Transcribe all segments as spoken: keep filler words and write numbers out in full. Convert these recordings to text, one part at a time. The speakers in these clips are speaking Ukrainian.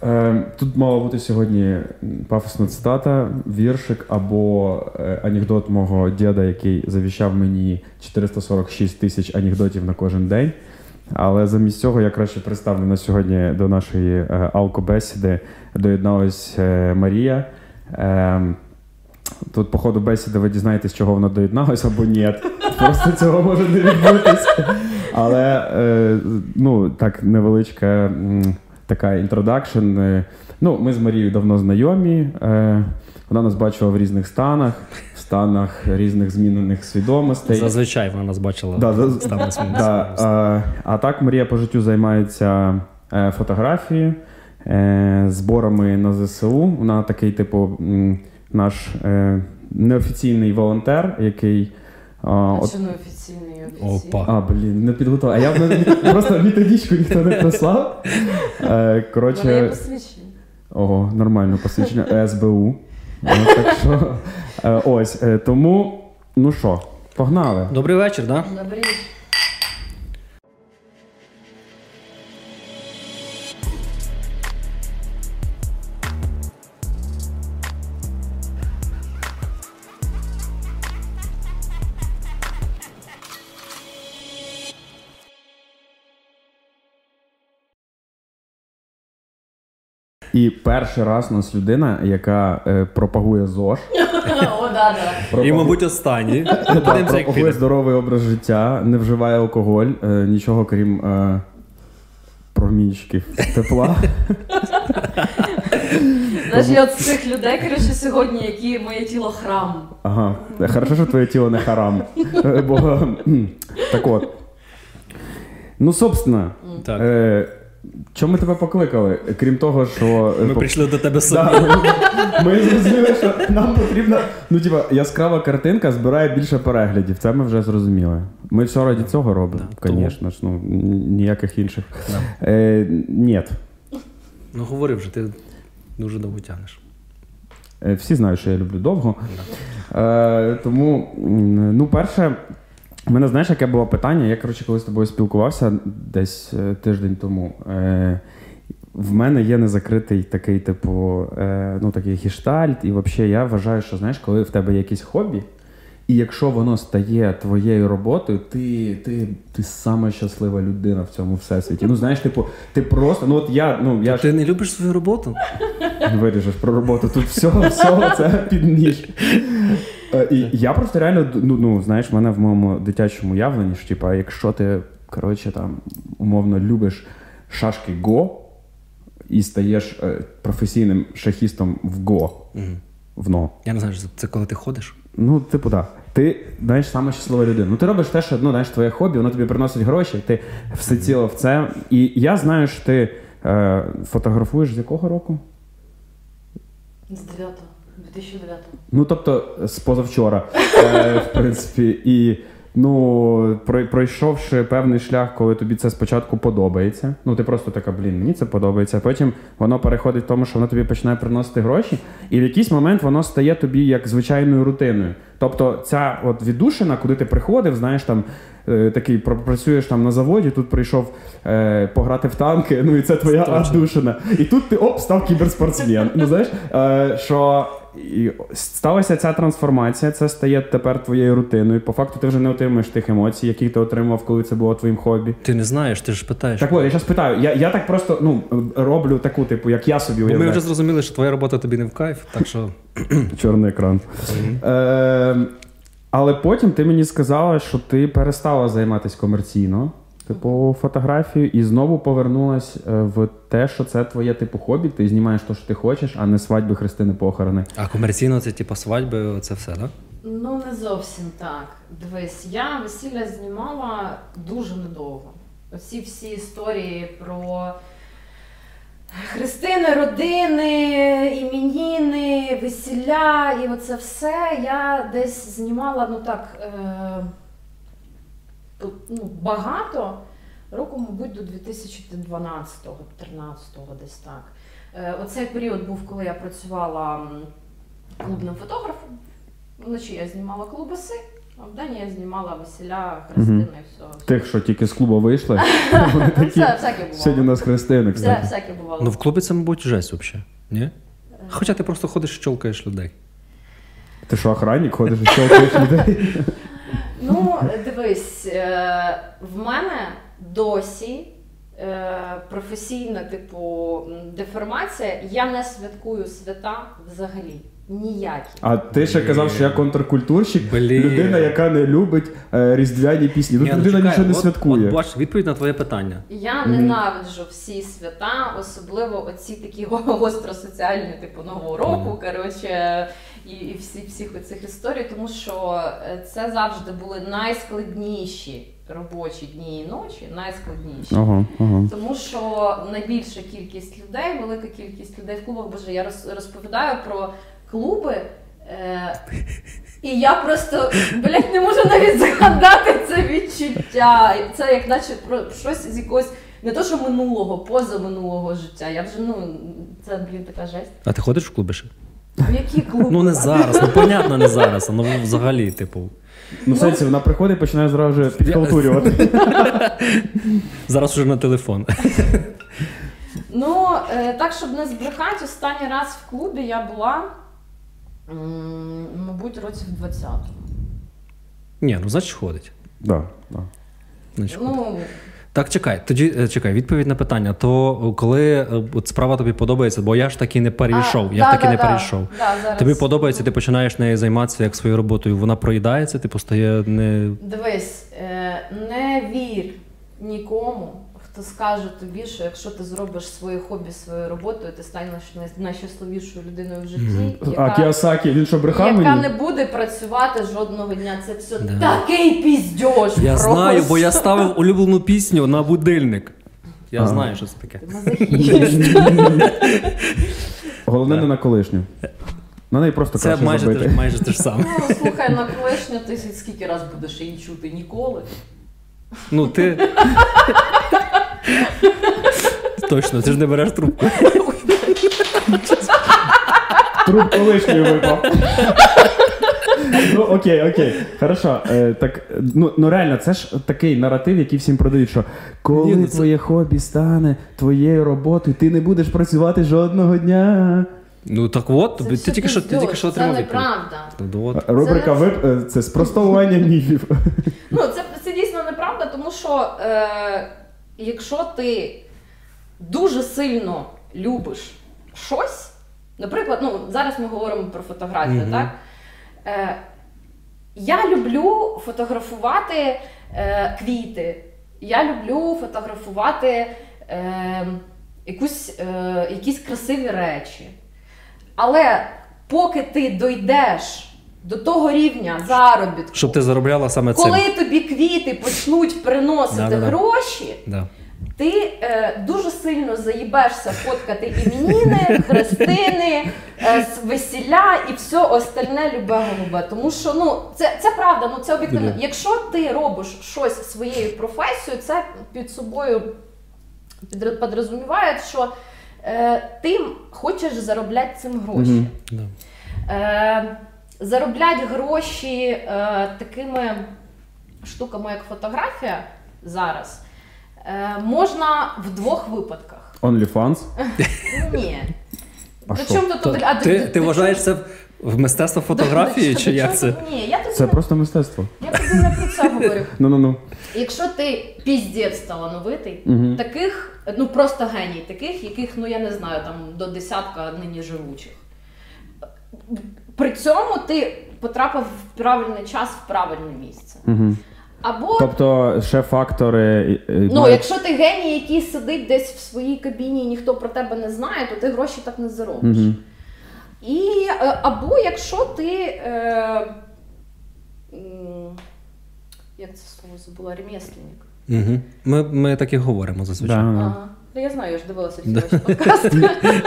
Тут мала бути сьогодні пафосна цитата, віршик або анекдот мого діда, який завіщав мені чотириста сорок шість тисяч анекдотів на кожен день. Але замість цього я краще представлю на сьогодні до нашої алкобесіди доєдналась Марія. Тут по ходу бесіди ви дізнаєтесь, чого вона доєдналась або ні. Просто цього може не відбутись. Але, ну, так, невеличка така інтродакшн. Ну, ми з Марією давно знайомі. Вона нас бачила в різних станах, в станах різних змінених свідомостей. Зазвичай вона нас бачила да, в станах змінених да, свідомостей. А, а так Марія по життю займається фотографією, зборами на зе се у. Вона такий, типу, наш неофіційний волонтер, який... А от... що неофіційний і офіційний? Опа. А, блін, не підготував. А я просто методичку ніхто не прислав. Коротше... Вона є посвідчення. Ого, нормально посвідчення. ес бе у. Так що, ось, тому, ну що, погнали. Добрий вечір, да? Добрий. І перший раз у нас людина, яка е, пропагує ЗОЖ. О, да, да. І, мабуть, останній. Пропагує здоровий образ життя, не вживає алкоголь, е, нічого крім е, промінчиків тепла. Знаєш, я от з цих людей, коротше, сьогодні, які моє тіло храм. Ага, хорошо, що твоє тіло не харам. Бо, так от. Ну, собственно, Так. Е, чому ми тебе покликали? Крім того, що... Ми по... прийшли до тебе самі. Да, ми, ми зрозуміли, що нам потрібна... Ну, типа, яскрава картинка збирає більше переглядів. Це ми вже зрозуміли. Ми все раді цього робимо, звісно ж. Ну, ніяких інших. Да. Е, ні. Ну, говори вже, ти дуже довго тягнеш. Е, всі знають, що я люблю довго. Да. Е, тому, ну, перше... У мене, знаєш, яке було питання? Я, коротше, коли з тобою спілкувався десь е, тиждень тому, е, в мене є незакритий такий, типу, е, ну, такий гештальт, і взагалі я вважаю, що, знаєш, коли в тебе є якесь хобі, і якщо воно стає твоєю роботою, ти, ти, ти сама щаслива людина в цьому всесвіті. Ну, знаєш, типу, ти просто, ну, от я, ну, я... Ти ж... не любиш свою роботу? Виріжеш про роботу, тут всього, всього це під ніж. І я просто реально, ну, ну, знаєш, в мене в моєму дитячому явленні, що, типу, якщо ти, коротше, там, умовно, любиш шашки Го і стаєш е, професійним шахістом в Го, угу. в НО. Я не знаю, це коли ти ходиш? Ну, типу, так. Да. Ти, знаєш, сама щаслива людина. Ну, ти робиш те, що, ну, знаєш, твоє хобі, воно тобі приносить гроші, ти все ціло в це. І я знаю, що ти е, фотографуєш з якого року? З дев'ятого. дві тисячі дев'ятого. Ну, тобто, з позавчора, е, в принципі. І, ну, пройшовши певний шлях, коли тобі це спочатку подобається, ну, ти просто така, блін, мені це подобається, а потім воно переходить в тому, що воно тобі починає приносити гроші, і в якийсь момент воно стає тобі як звичайною рутиною. Тобто, ця от віддушина, куди ти приходив, знаєш, там, е, такий, працюєш там на заводі, тут прийшов е, пограти в танки, ну, і це твоя віддушина. І тут ти, оп, став кіберспортсмен. Ну, знаєш, е, що... І сталася ця трансформація, це стає тепер твоєю рутиною. По факту ти вже не отримуєш тих емоцій, які ти отримав, коли це було твоїм хобі. Ти не знаєш, ти ж питаєш. Так от, я зараз питаю. Я, я так просто, ну, роблю таку, типу, як я собі уявляю. Ми вже зрозуміли, що твоя робота тобі не в кайф, так що... Чорний екран. Mm-hmm. Е, але потім ти мені сказала, що ти перестала займатися комерційно, типу, фотографію, і знову повернулась в те, що це твоє, типу, хобі, ти знімаєш те, що ти хочеш, а не свадьби, хрестини, похорони. А комерційно це, типу, свадьби, це все, так? Ну, не зовсім так. Дивись, я весілля знімала дуже недовго. Оці всі історії про хрестини, родини, іменіни, весілля і оце все я десь знімала, ну так, е- ну, багато, року, мабуть, до дві тисячі дванадцятого тринадцятого десь так. Е, оцей період був, коли я працювала клубним фотографом. Вночі я знімала клубаси, А в Данії я знімала весіля, хрестини і все. Тих, що тільки з клубу вийшли. Вони такі, Все, всяке бувало. сьогодні у нас хрестини, Все, кстати. всяке бувало. Ну в клубі це, мабуть, жесть взагалі. Ні? Хоча ти просто ходиш і чолкаєш людей. Ти що, охранник, ходиш і щелкаєш людей? Ну, дивись, е, в мене досі е, професійна, типу, деформація. Я не святкую свята взагалі. Ніякі. А ти ще казав, що я контркультурщик, Блін. людина, яка не любить е, різдвяні пісні. Тут Ні, ну, людина чекай, нічого не от- святкує. От бач, відповідь на твоє питання. Я ненавиджу всі свята, особливо оці такі гостросоціальні, типу Нового року, коротше, і, і всі, всіх оцих історій, тому що це завжди були найскладніші робочі дні і ночі, найскладніші. Ага, ага. Тому що найбільша кількість людей, велика кількість людей в клубах, боже, я роз, розповідаю про клуби, е, і я просто, блядь, не можу навіть згадати це відчуття. Це як наче про щось з якогось, не то що минулого, позаминулого життя. Я вже, ну, це, блін, така жесть. А ти ходиш в клуби ще? В які клуби? Ну не зараз, ну понятно, не зараз, ну взагалі, типу. Ну, в сенсі, вона приходить і починає зразу ж підхалтурювати. Зараз уже на телефон. Ну, е, так, щоб не збрехати, останній раз в клубі я була, м, мабуть, років двадцятому. Ні, ну значить ходить. Да, да. Значить, ходить. Ну, Так, чекай, тоді е, чекай, відповідь на питання. То е, коли е, от справа тобі подобається, бо я ж таки не перейшов, а, я да, ж таки да, не да, перейшов. Да, зараз. Тобі подобається, ти починаєш нею займатися як своєю роботою, вона проїдається, типу стає не. Дивись, е, не вір нікому, хто скаже тобі, що якщо ти зробиш своє хобі своєю роботою, ти станеш най- найщасливішою людиною в житті, А яка, Кіосакі, він що, брехав яка мені? не буде працювати жодного дня. Це все Да. такий піздьош. Я просто. знаю, бо я ставив улюблену пісню на будильник. Я Ага. знаю, що це таке. Мазохіст. Головне Да. не на колишню. На неї просто Це краще майже те, забити. ж- майже те ж саме. Ну, слухай, на колишню ти скільки раз будеш її чути? Ніколи. Ну ти. Точно, ти ж не береш трубку. Труп колишньої випав. Ну, окей, окей. Хорошо. Е, так, ну, ну реально, це ж такий наратив, який всім продають, що коли Ні, ну це- твоє хобі стане твоєю роботою, ти не будеш працювати жодного дня. Ну так от, Це ти все тільки що ти піздьош, тільки що це отримав відповідь. неправда. Ну, от. Рубрика Це- вип... е, це спростовування міфів. Ну, це, це дійсно неправда, тому що е, якщо ти дуже сильно любиш щось, наприклад, ну, зараз ми говоримо про фотографію, Мгм. так? Е, я люблю фотографувати е, квіти, я люблю фотографувати е, якусь, е, якісь красиві речі. Але поки ти дойдеш до того рівня заробітку, Щоб ти заробляла саме цим. коли тобі квіти почнуть приносити Да-да-да. гроші, Да. ти е, дуже сильно заїбешся фоткати іменини, хрестини, е, с- весілля і все остальне любе-голубе. Тому що ну, це, це правда, ну це об'єктивно. Біля. Якщо ти робиш щось своєю професією, це під собою підр- підрозуміває, що е, ти хочеш заробляти цим гроші. Мгм. Да. Е, зароблять гроші е, такими штуками, як фотографія зараз, е, можна в двох випадках. OnlyFans? Ні. А До що? чому тут То, а, до- ти до- ти до вважаєш чого- це в мистецтво до- фотографії, до- чи до як чого це? тут- Ні, я тобі, Це не, просто мистецтво. я тобі не про це говорю. Ну-ну-ну. Якщо ти піздець талановитий, Мгм. таких, ну просто геній, таких, яких, ну я не знаю, там до десятка нині живучих. При цьому ти потрапив в правильний час в правильне місце. Мгм. Або Тобто ще фактори... е, е, Ну, мають- якщо ти геній, який сидить десь в своїй кабіні і ніхто про тебе не знає, то ти гроші так не заробиш. Мгм. І, е, або якщо ти. Е, м, як це слово забула? Ремесленник. Угу. Ми, ми так і говоримо зазвичай. Да, да. Ага. Ну, я знаю, я ж дивилася всі ваші подкасти.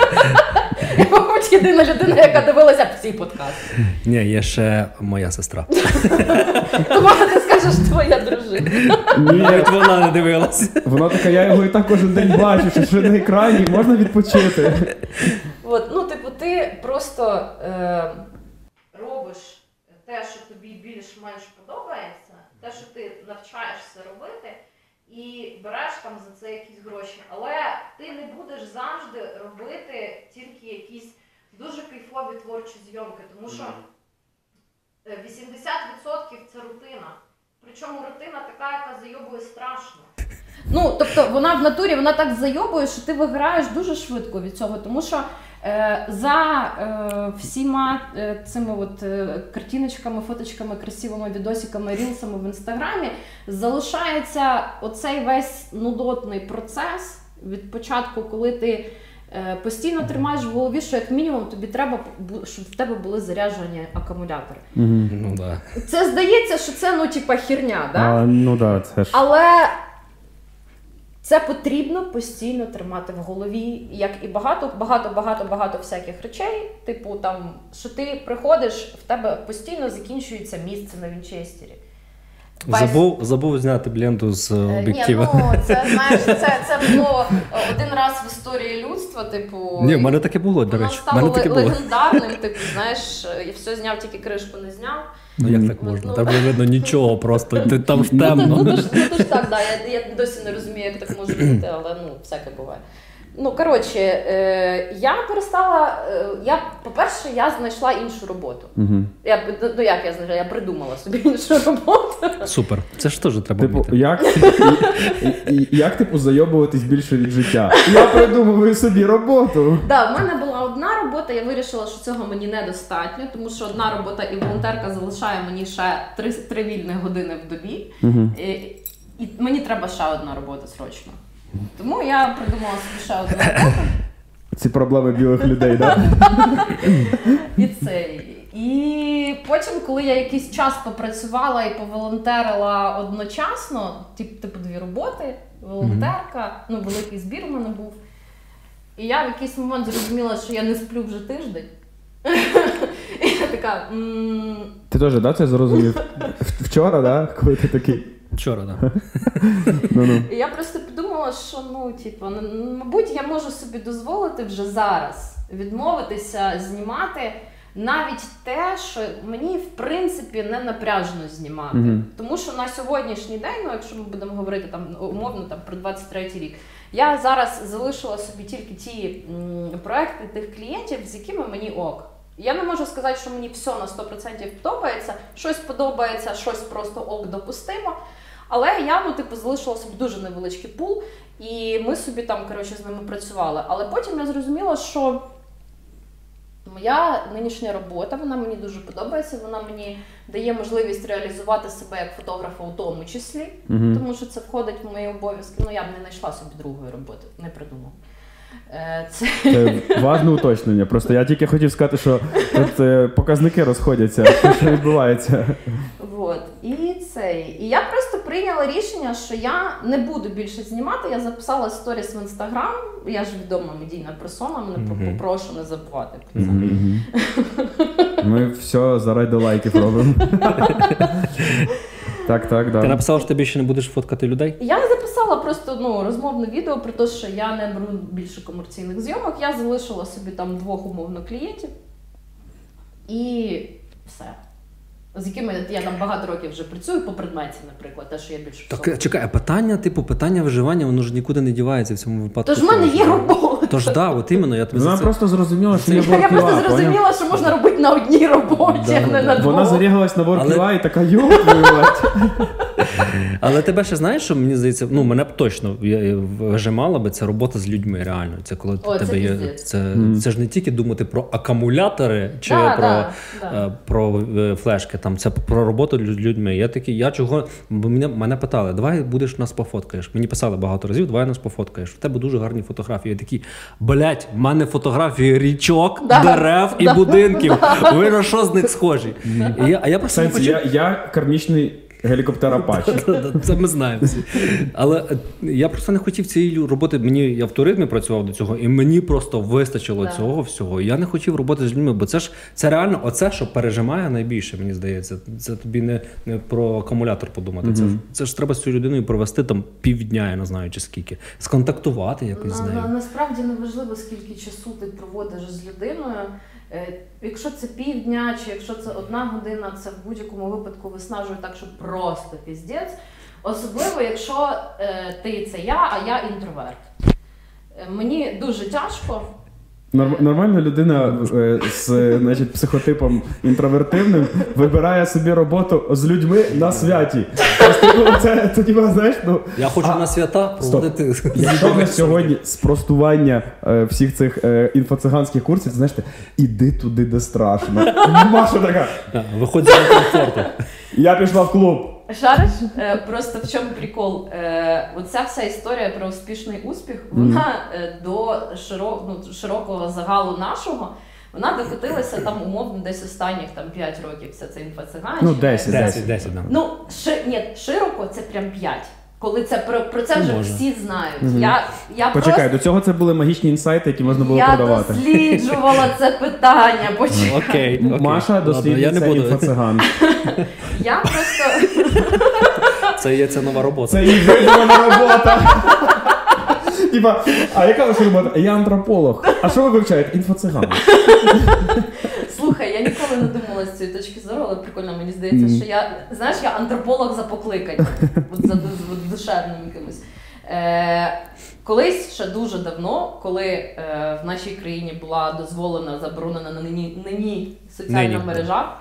Я, мабуть, єдина людина, яка дивилася всі подкасти. Ні, є ще моя сестра. То може ти скажеш твоя дружина. Ні, Навіть вона не дивилася. вона така, я його і так кожен день бачу, що ще на екрані, можна відпочити. От, ну, типу, ти просто е, робиш те, що тобі більш більш-менш подобається, те, що ти навчаєшся робити, і береш там за це якісь гроші. Але ти не будеш завжди робити тільки якісь дуже кайфові творчі зйомки, тому що вісімдесят відсотків це рутина. Причому рутина така, яка зайобує страшно. Ну, тобто вона в натурі, вона так зайобує, що ти виграєш дуже швидко від цього, тому що е, за е, всіма е, цими от, е, картиночками, фоточками, красивими відосиками, рілсами в інстаграмі залишається оцей весь нудотний процес від початку, коли ти е, постійно тримаєш в голові, що як мінімум тобі треба, щоб в тебе були заряджені акумулятори. Mm-hmm. Ну, да. Це здається, що це, ну, типа, херня, да? А, ну, да, це ж... Але це потрібно постійно тримати в голові, як і багато, багато, багато, багато всяких речей. Типу, там, що ти приходиш, в тебе постійно закінчується місце на Вінчестері. Забув, забув зняти ленту з об'єктива. Ні, ну, це, знаєш, це, це було один раз в історії людства, типу... Ні, в мене таке було, до речі. Воно стало таке легендарним, було. Типу, знаєш, я все зняв, тільки кришку не зняв. Ну, як так можна? Ну, там не видно нічого просто, ти там ж темно. Ну, то ж, ну, то ж так, да, я, я досі не розумію, як так може бути, але, ну, всяке буває. Ну, коротше, е, я перестала, е, я, по-перше, я знайшла іншу роботу. Угу. Я, ну, як я знайшла? Я придумала собі іншу роботу. Супер. Це ж теж треба типу, вміти. Як, і, і, як, типу, зайобуватись більше від життя? Я придумую собі роботу. Так, да, в мене була одна робота, я вирішила, що цього мені недостатньо, тому що одна робота і волонтерка залишає мені ще три, три вільні години в добі. Угу. І, і мені треба ще одна робота срочно. Тому я придумала собі ще одну роботу. Ці проблеми білих людей, так? І це. І потім, коли я якийсь час попрацювала і поволонтерила одночасно, типу дві роботи, волонтерка, ну, великий збір у мене був. І я в якийсь момент зрозуміла, що я не сплю вже тиждень. І я така... М- Ти теж, да, це зрозумів? Вчора, да? Коли ти такий... Вчора, так. Ну-ну. І я просто подумала, що, ну, типу, мабуть, я можу собі дозволити вже зараз відмовитися знімати навіть те, що мені, в принципі, не напряжно знімати. Mm-hmm. Тому що на сьогоднішній день, ну, якщо ми будемо говорити там умовно там, про двадцять третій рік, я зараз залишила собі тільки ті м, проекти тих клієнтів, з якими мені ок. Я не можу сказати, що мені все на сто відсотків подобається, щось подобається, щось просто ок допустимо. Але я, ну, типу, залишила собі дуже невеличкий пул, і ми собі там, коротше, з ними працювали. Але потім я зрозуміла, що моя нинішня робота, вона мені дуже подобається, вона мені дає можливість реалізувати себе як фотографа у тому числі, mm-hmm. тому що це входить в мої обов'язки. Ну, я б не знайшла собі другої роботи, не придумала. Це... Це важне уточнення. Просто я тільки хотів сказати, що тут е, показники розходяться, що відбувається. Вот. І це. І я просто прийняла рішення, що я не буду більше знімати. Я записала сторіс в Інстаграм. Я ж відома медійна персона, мене mm-hmm. попрошу не забувати про це. Mm-hmm. Ми все заради лайків робимо. Так, так, да. Ти написала, що ти більше не будеш фоткати людей? Я записала просто, ну, розмовне відео про те, що я не беру більше комерційних зйомок. Я залишила собі там двох умовно клієнтів. І все. З якими я там багато років вже працюю по предметі, наприклад, те, що я більше... Так, чекай, а питання, типу, питання виживання, воно ж нікуди не дівається в цьому випадку. Тож в мене є робота. Тож, так, да, от іменно, я тобі Вона за це... просто зрозуміла, що є воркіла. Я просто зрозуміла, що можна робити на одній роботі, да, а не да. на двох. Вона зарігалась на воркіла Але... і така, йоп, твою мать. Але тебе ще знаєш, що мені здається, ну, мене б точно вижимала би, це робота з людьми, реально. Це коли О, тебе це є... Це, mm. це ж не тільки думати про акумулятори чи да, про, да, да. про флешки, там, це про роботу з людьми. Я такий, я чого, бо мене, мене питали, давай будеш нас пофоткаєш. Мені писали багато разів, давай нас пофоткаєш. В тебе дуже гарні фотографії. Я такий, блять, в мене фотографії річок, да, дерев да, і будинків. Да. Ви на що з них схожі? І я, а я просто Сенсі, не хочу... я, я кармічний гелікоптер Апачі. Це ми знаємо всі. Але я просто не хотів цієї роботи. Мені я в туризмі працював до цього, і мені просто вистачило Так. цього всього. Я не хотів роботи з людьми, бо це ж це реально оце, що пережимає найбільше, мені здається. Це тобі не, не про акумулятор подумати. Mm-hmm. Це, це ж треба з цією людиною провести там півдня, я не знаю чи скільки, сконтактувати якось з На, нею. на, насправді не важливо, скільки часу ти проводиш з людиною. Е, якщо це півдня, чи якщо це одна година, це в будь-якому випадку виснажує так, що просто піздець. Особливо, якщо е, ти це я, а я інтроверт. Е, мені дуже тяжко. Норм- нормальна людина е, з значить, психотипом інтровертивним вибирає собі роботу з людьми на святі. Просто, це, це, це, знаєш, ну, Я хочу а, на свята проводити. якщо на сьогодні спростування е, всіх цих е, інфоциганських курсів, знаєш, ти, іди туди, де страшно. Маша така, Виходь з комфорту. я пішла в клуб. Шариш? Е, просто в чому прикол? Е, оця вся історія про успішний успіх, вона е, до широ, ну, широкого загалу нашого, вона докотилася там умовно десь останніх там, п'ять років, вся ця інфоциганщина. Ну, десять, десять, десять, да. Ну, ши, ні, широко це прям п'ять. Коли це про, про це вже Може. всі знають. Мгм. Я, я Почекай, просто, до цього це були магічні інсайти, які можна було я продавати. досліджувала це питання. Почекай. Окей, окей. Маша Ладно, я дослідниця не буду. інфоциган. Я просто... Це є це нова робота. Це їх вибрана робота. Типа, а яка ваша робота? Я антрополог. А що ви вивчаєте? Інфоциган. Слухай, я ніколи не думала з цієї точки зору, але прикольно, мені здається, Мгм. що я, знаєш, я антрополог за покликанням, от за ду- душевним якимось. Е, колись, ще дуже давно, коли е, в нашій країні була дозволена, заборонена на нині, нині соціальна Нині, мережа,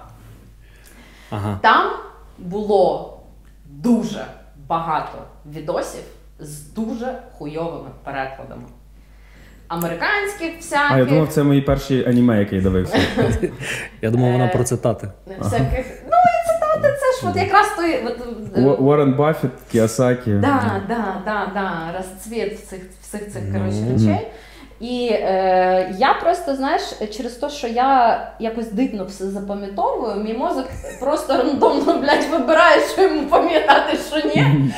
Ага. там було дуже багато відосів з дуже хуйовими перекладами. Американських всяких. А я думав, це мої перші аніме, які я дивився. Я думав, вона Е, про цитати. Всяких, ну і цитати, це ж от якраз той. От, е, Уо- Уоррен Баффет, Кіосакі. Да, да, да, да, розцвіт всіх, всіх цих коротше, Ну. речей. І е, я просто, знаєш, через те, що я якось дивно все запам'ятовую, мій мозок просто рандомно, блядь, вибирає, що йому пам'ятати, що ні.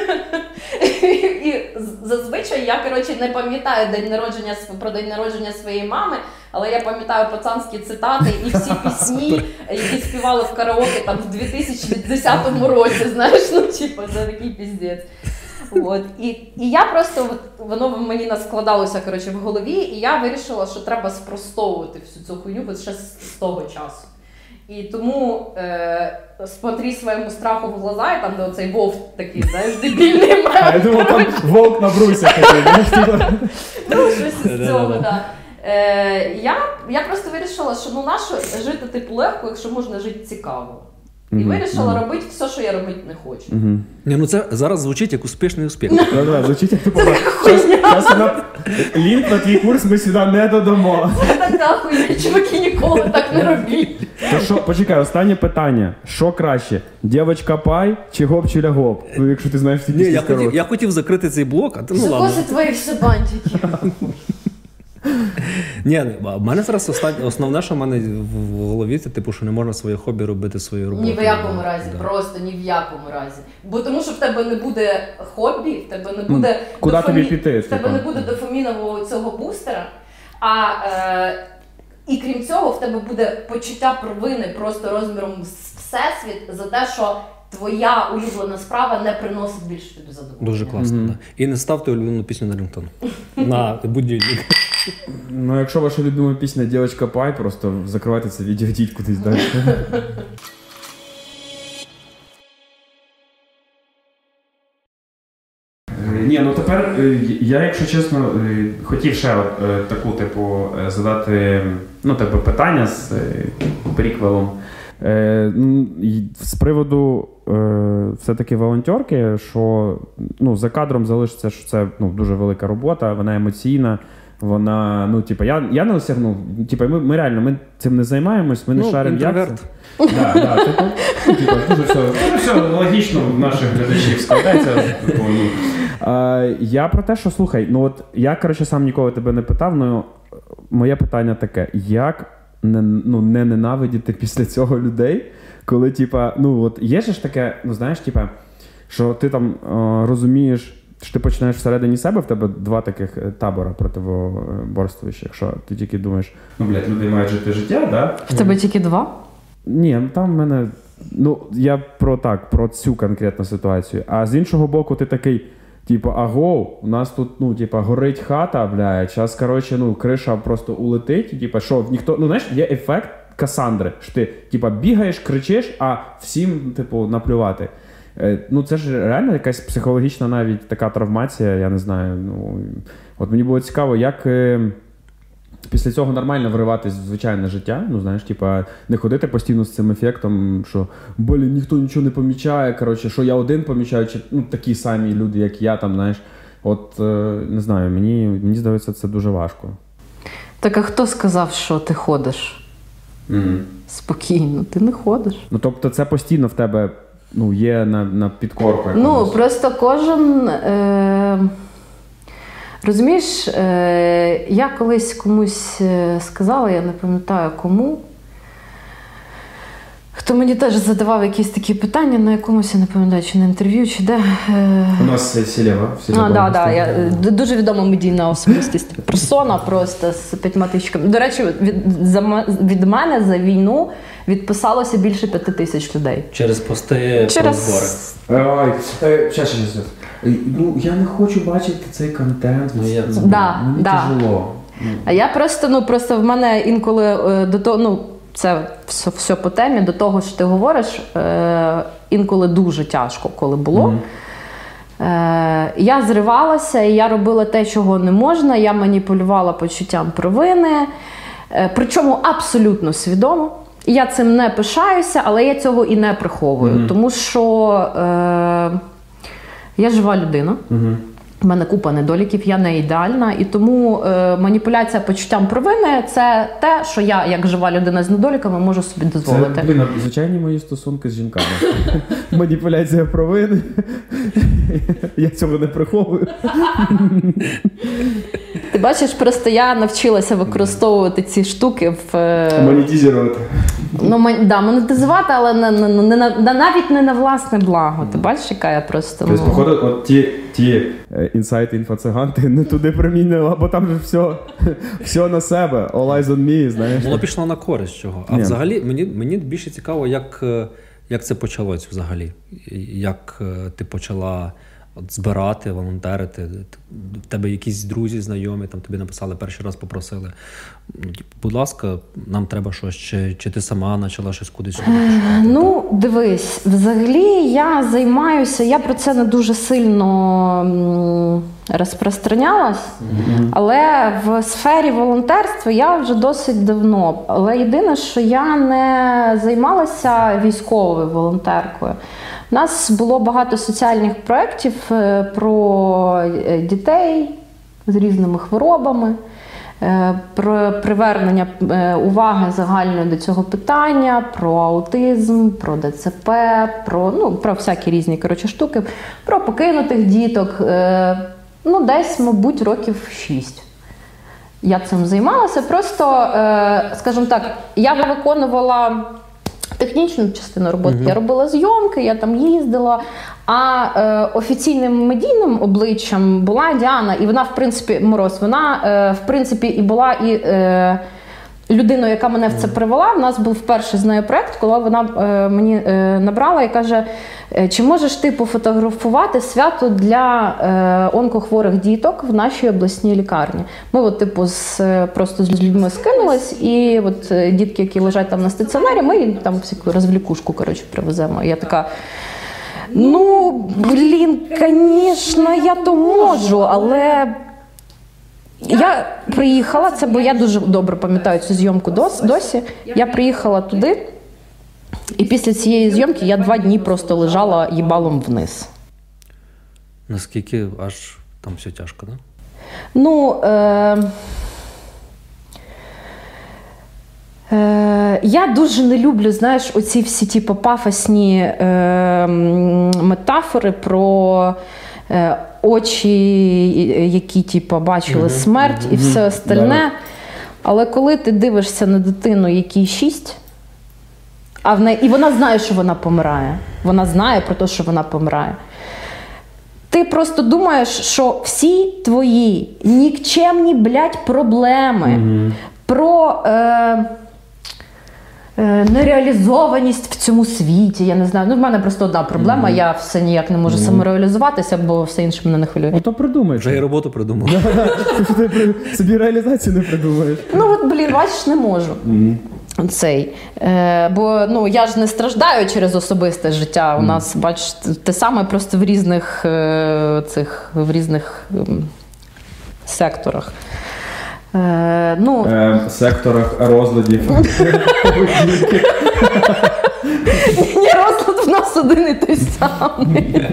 І зазвичай я, коротше, не пам'ятаю день народження, про день народження своєї мами, але я пам'ятаю пацанські цитати і всі пісні, які співали в караоке там в дві тисячі десятому році, знаєш, ну, типу, це такий піздець. От. І, і я просто, от, воно в мені наскладалося, коротше, в голові, і я вирішила, що треба спростовувати всю цю хуйню от ще з, з того часу. І тому е, смотри своєму страху в глаза, і там, де оцей вовк такий, знаєш, дебільний мем. А я думав, там вовк на брусях такий, знаєш, типа. Ну, щось із цього, Да-да-да. так. Е, я, я просто вирішила, що ну нащо жити типу легко, якщо можна жити цікаво. І Мгм, вирішила мгм. робити все, що я робити не хочу. Мгм. Ні, ну це зараз звучить як успішний успіх. Да-да, звучить як типу. Зараз на лінк на твій курс ми сюди не додамо. Це така хуйня, чуваки, ніколи так не робіть. То що, почекай, останнє питання. Що краще? Дівочка пай чи гоп чи лягоп? Ну, якщо ти знаєш всі Ні, пісні я з хотів, караоке. я хотів закрити цей блок, а ти ну ладно. Закоси твої все бантики. Ні, в мене зараз остан... основне, що в мене в в голові, це типу, що не можна своє хобі робити своєю роботою. Ні в якому разі, Да. просто ні в якому разі. Бо тому що в тебе не буде хобі, в тебе не буде куди дофамі- тобі піти, в тебе типу? не буде дофамінового цього бустера. А е, і крім цього, в тебе буде почуття провини просто розміром з всесвіт за те, що твоя улюблена справа не приносить більше тобі задоволення. Дуже класно, Мгм. да. І не ставте улюблену пісню на рингтон. На будильник. Ну, якщо ваша любима пісня «Дівочка пай», просто закривайте це відео, йдіть кудись далі. Ні, ну тепер е, я, якщо чесно, е, хотів ще от, е, таку, типу, е, задати, ну, типу, питання з е, приквелом. Е, м, і з приводу е, все-таки волонтерки, що ну, за кадром залишиться, що це ну, дуже велика робота, вона емоційна. Вона, ну, типу, я, я не осягнув. Типу, ми, ми реально ми цим не займаємось, ми не Ну, шаримо, як інтроверт. це. Да, да, типу, ну, типу, дуже все, дуже все логічно в наших глядачів складається. Типу, ну. А, я про те, що слухай, ну от я, коротше, сам ніколи тебе не питав, але моє питання таке: як не, ну, не ненавидіти після цього людей, коли, типа, ну, от є ж таке, ну, знаєш, типа, що ти там е, розумієш, що ти починаєш всередині себе, в тебе два таких табора противоборствуючих, що ти тільки думаєш, ну, блядь, люди мають жити життя, да? В тебе тільки два? Ні, там в мене, ну, я про так, про цю конкретну ситуацію. А з іншого боку, ти такий, типу, аго, у нас тут, ну, типу, горить хата, блядь, зараз, коротше, ну, криша просто улетить, і, типу, що, ніхто, ну, знаєш, є ефект Касандри, що ти, типу, бігаєш, кричиш, а всім, типу, наплювати. Е, ну, це ж реально якась психологічна навіть така травмація, я не знаю, ну, от мені було цікаво, як е, після цього нормально вриватись в звичайне життя, ну, знаєш, типа, не ходити постійно з цим ефектом, що, блін, ніхто нічого не помічає, коротше, що я один помічаю, чи, ну, такі самі люди, як я, там, знаєш, от, е, не знаю, мені, мені здається, це дуже важко. Так, а хто сказав, що ти ходиш? Mm-hmm. Спокійно, ти не ходиш. Ну, тобто, це постійно в тебе, ну, є на, на підкорку. Ну, просто кожен... Е... Розумієш, е, я колись комусь сказала, я не пам'ятаю кому, хто мені теж задавав якісь такі питання на якомусь, я не пам'ятаю, чи на інтерв'ю, чи де. Е... У нас Селєва. А, да, да, я, дуже відома медійна особистість. Персона просто з п'ятьма тисячками. До речі, від, за, від мене за війну відписалося більше п'яти тисяч людей. Через пости Через... про збори. Ой, щас, щас, щас. Ну, я не хочу бачити цей контент. Ну, я... Да, мені да. тяжело. А я просто, ну, просто в мене інколи е, до того, ну, це все, все по темі, до того, що ти говориш, е, інколи дуже тяжко, коли було. Mm-hmm. Е, я зривалася, і я робила те, чого не можна, я маніпулювала почуттям провини, е, причому абсолютно свідомо. Я цим не пишаюся, але я цього і не приховую, mm-hmm. тому що е, я жива людина. Mm-hmm. У мене купа недоліків, я не ідеальна, і тому е, маніпуляція почуттям провини – це те, що я, як жива людина з недоліками, можу собі дозволити. Це, блін, звичайні мої стосунки з жінками. Маніпуляція провини. Я цього не приховую. Ти бачиш, просто я навчилася використовувати ці штуки в... Монетизувати. Ну, мон, да, монетизувати, але не, не, не, не, навіть не на власне благо. Ти бачиш, яка я просто... Тобто, ну... походу, от ті, ті інсайти інфоциганти не туди примінила, бо там же все, все на себе. All eyes on me, знаєш. Воно пішло на користь чого. А Ні. взагалі, мені, мені більше цікаво, як, як це почалось взагалі. Як ти почала от збирати, волонтерити, в тебе якісь друзі, знайомі, там тобі написали, перший раз попросили, будь ласка, нам треба щось, чи, чи ти сама почала щось кудись шукати? Ну, дивись, взагалі я займаюся, я про це не дуже сильно розпространялась, mm-hmm. але в сфері волонтерства я вже досить давно. Але єдине, що я не займалася військовою волонтеркою. У нас було багато соціальних проєктів про дітей з різними хворобами, про привернення уваги загальної до цього питання, про аутизм, про ДЦП, про, ну, про всякі різні, коротше, штуки, про покинутих діток. Ну, десь, мабуть, років шість. Я цим займалася. Просто, скажімо так, я виконувала технічну частину роботи. Uh-huh. Я робила зйомки, я там їздила. А е, офіційним медійним обличчям була Діана. І вона, в принципі, Мороз, вона, е, в принципі, і була і е, людиною, яка мене в це привела. У нас був перший з нею проєкт, коли вона е, мені е, набрала і каже, чи можеш ти пофотографувати свято для е, онкохворих діток в нашій обласній лікарні? Ми от, типу, з, просто з людьми скинулись, і от дітки, які лежать там на стаціонарі, ми їм там всяку розвлікушку, коротше, привеземо. І я така, ну, блін, звісно, я то можу, але... Я приїхала, це, бо я дуже добре пам'ятаю цю зйомку досі, я приїхала туди, і після цієї зйомки я два дні просто лежала їбалом вниз. Наскільки аж там все тяжко, да? Ну, е... Е... я дуже не люблю, знаєш, оці всі типу, пафосні е... метафори про е... очі, які типу, бачили смерть і все остальне. Але коли ти дивишся на дитину, якій шість, а в неї, і вона знає, що вона помирає. Вона знає про те, що вона помирає. Ти просто думаєш, що всі твої нікчемні, блядь, проблеми mm-hmm. про е, е, нереалізованість в цьому світі, я не знаю. Ну, в мене просто одна проблема, mm-hmm. я все ніяк не можу mm-hmm. самореалізуватися, бо все інше мене не хвилює. Ну, то придумай. Вже і роботу придумав. Ти собі реалізацію не придумаєш. Ну, от, блін, бачиш, не можу. Mm-hmm. Цей. Е, бо ну, я ж не страждаю через особисте життя. У mm. нас, бачиш, те саме просто в різних е, цих, в різних е, секторах. Е, ну, е, секторах розладів. Ні, розлад в нас один і той самий.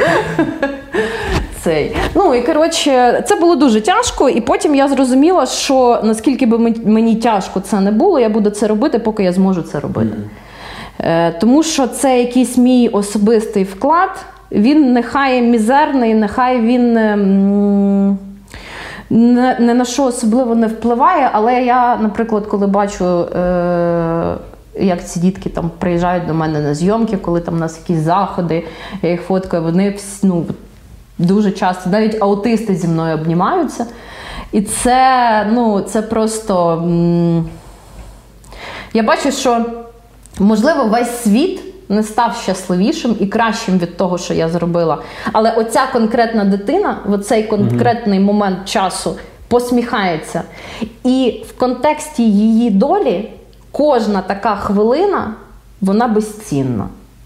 Цей. Ну, і, коротше, це було дуже тяжко, і потім я зрозуміла, що наскільки би мені тяжко це не було, я буду це робити, поки я зможу це робити. Mm-hmm. Е, тому що це якийсь мій особистий вклад, він нехай мізерний, нехай він м, не, не на що особливо не впливає, але я, наприклад, коли бачу, е, як ці дітки там приїжджають до мене на зйомки, коли там у нас якісь заходи, я їх фоткаю, вони всі, ну, дуже часто, навіть аутисти зі мною обнімаються. І це, ну, це просто... М- я бачу, що, можливо, весь світ не став щасливішим і кращим від того, що я зробила. Але оця конкретна дитина, в оцей конкретний mm-hmm. момент часу посміхається. І в контексті її долі кожна така хвилина, вона безцінна.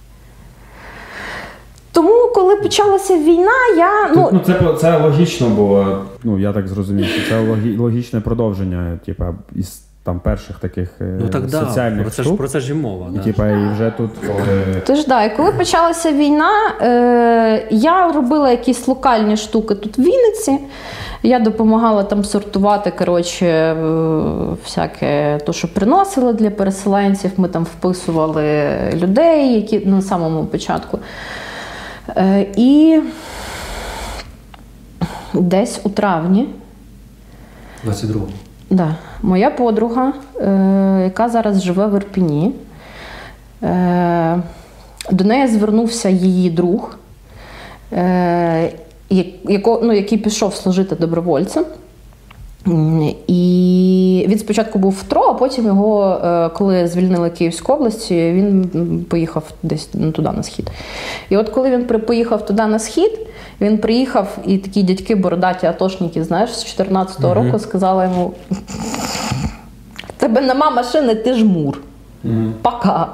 Тому, коли почалася війна, я... Ну, ну це, це логічно було, ну, я так зрозумів, що це логі, логічне продовження, типа, із там перших таких ну, так, соціальних да. Про це штук. ж, про це ж і мова. І, да. типа, і вже тут... Коли... Тож, да, і коли почалася війна, е, я робила якісь локальні штуки тут в Вінниці. Я допомагала там сортувати, коротше, всяке то, що приносили для переселенців. Ми там вписували людей, які на самому початку. Е, і десь у травні двадцять другого. Да, моя подруга, е, яка зараз живе в Ірпіні, е, до неї звернувся її друг, е, яко, ну, який пішов служити добровольцем. І він спочатку був в ТРО, а потім його, коли звільнили Київську область, він поїхав десь туди на схід. І от коли він поїхав туди на схід, він приїхав, і такі дядьки бородаті атошники, знаєш, з чотирнадцятого року сказали йому: в тебе нема машини, ти жмур. Mm-hmm. Пока.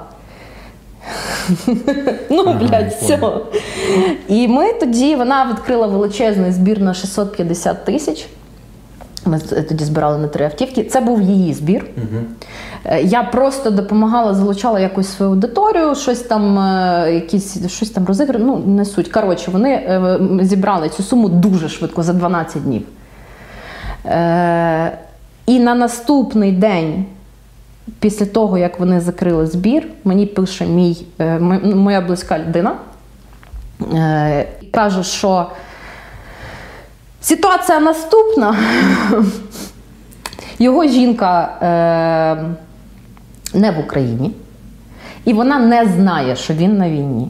Ну, блядь, все. І ми тоді, вона відкрила величезний збір на шістсот п'ятдесят тисяч. Ми тоді збирали на три автівки. Це був її збір. Uh-huh. Я просто допомагала, залучала якусь свою аудиторію, щось там, якісь, щось там розіграли, ну, не суть. Коротше, вони зібрали цю суму дуже швидко, за дванадцять днів. І на наступний день, після того, як вони закрили збір, мені пише мій, моя близька людина, і каже, що ситуація наступна. Його жінка е, не в Україні, і вона не знає, що він на війні.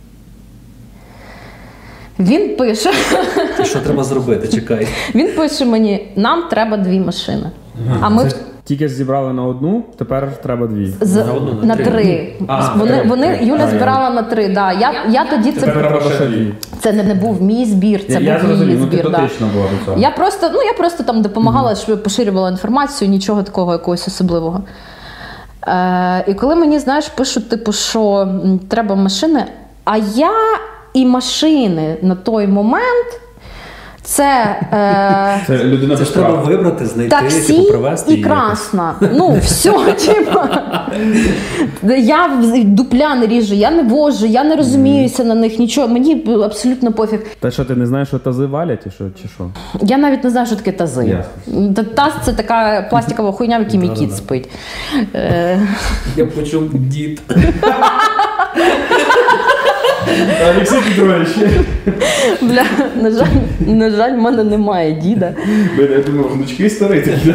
Він пише... І що треба зробити? Чекай. Він пише мені: нам треба дві машини. А ми... Це тільки зібрали на одну, тепер треба дві. З... На одну, на, на три. три. А, вони, вони, Юля а, збирала я... на три, да. Я, я, я тоді це... Це не, не був мій збір, це я, був я її збір. Ну, да. Була до цього. Я просто, ну, я просто там допомагала, mm-hmm. поширювала інформацію, нічого такого якогось особливого. Е, і коли мені, знаєш, пишуть, типу, що треба машини, а я і машини на той момент... Це, е... це людина це ж треба вибрати, знайти, таксі типу, привезти і красна. Ну, все, типа. Я дупля не ріжу, я не вожу, я не розуміюся mm. на них, нічого, мені абсолютно пофіг. Та що, ти не знаєш, що тази валять, що, чи що? Я навіть не знаю, що таке тази. Yeah. Таз – це така пластикова хуйня, в якій мій кіт спить. Я почув дід. Олексій Петрович. Бля, на жаль, на жаль, в мене немає діда. Блін, я думав, внучки старий такі.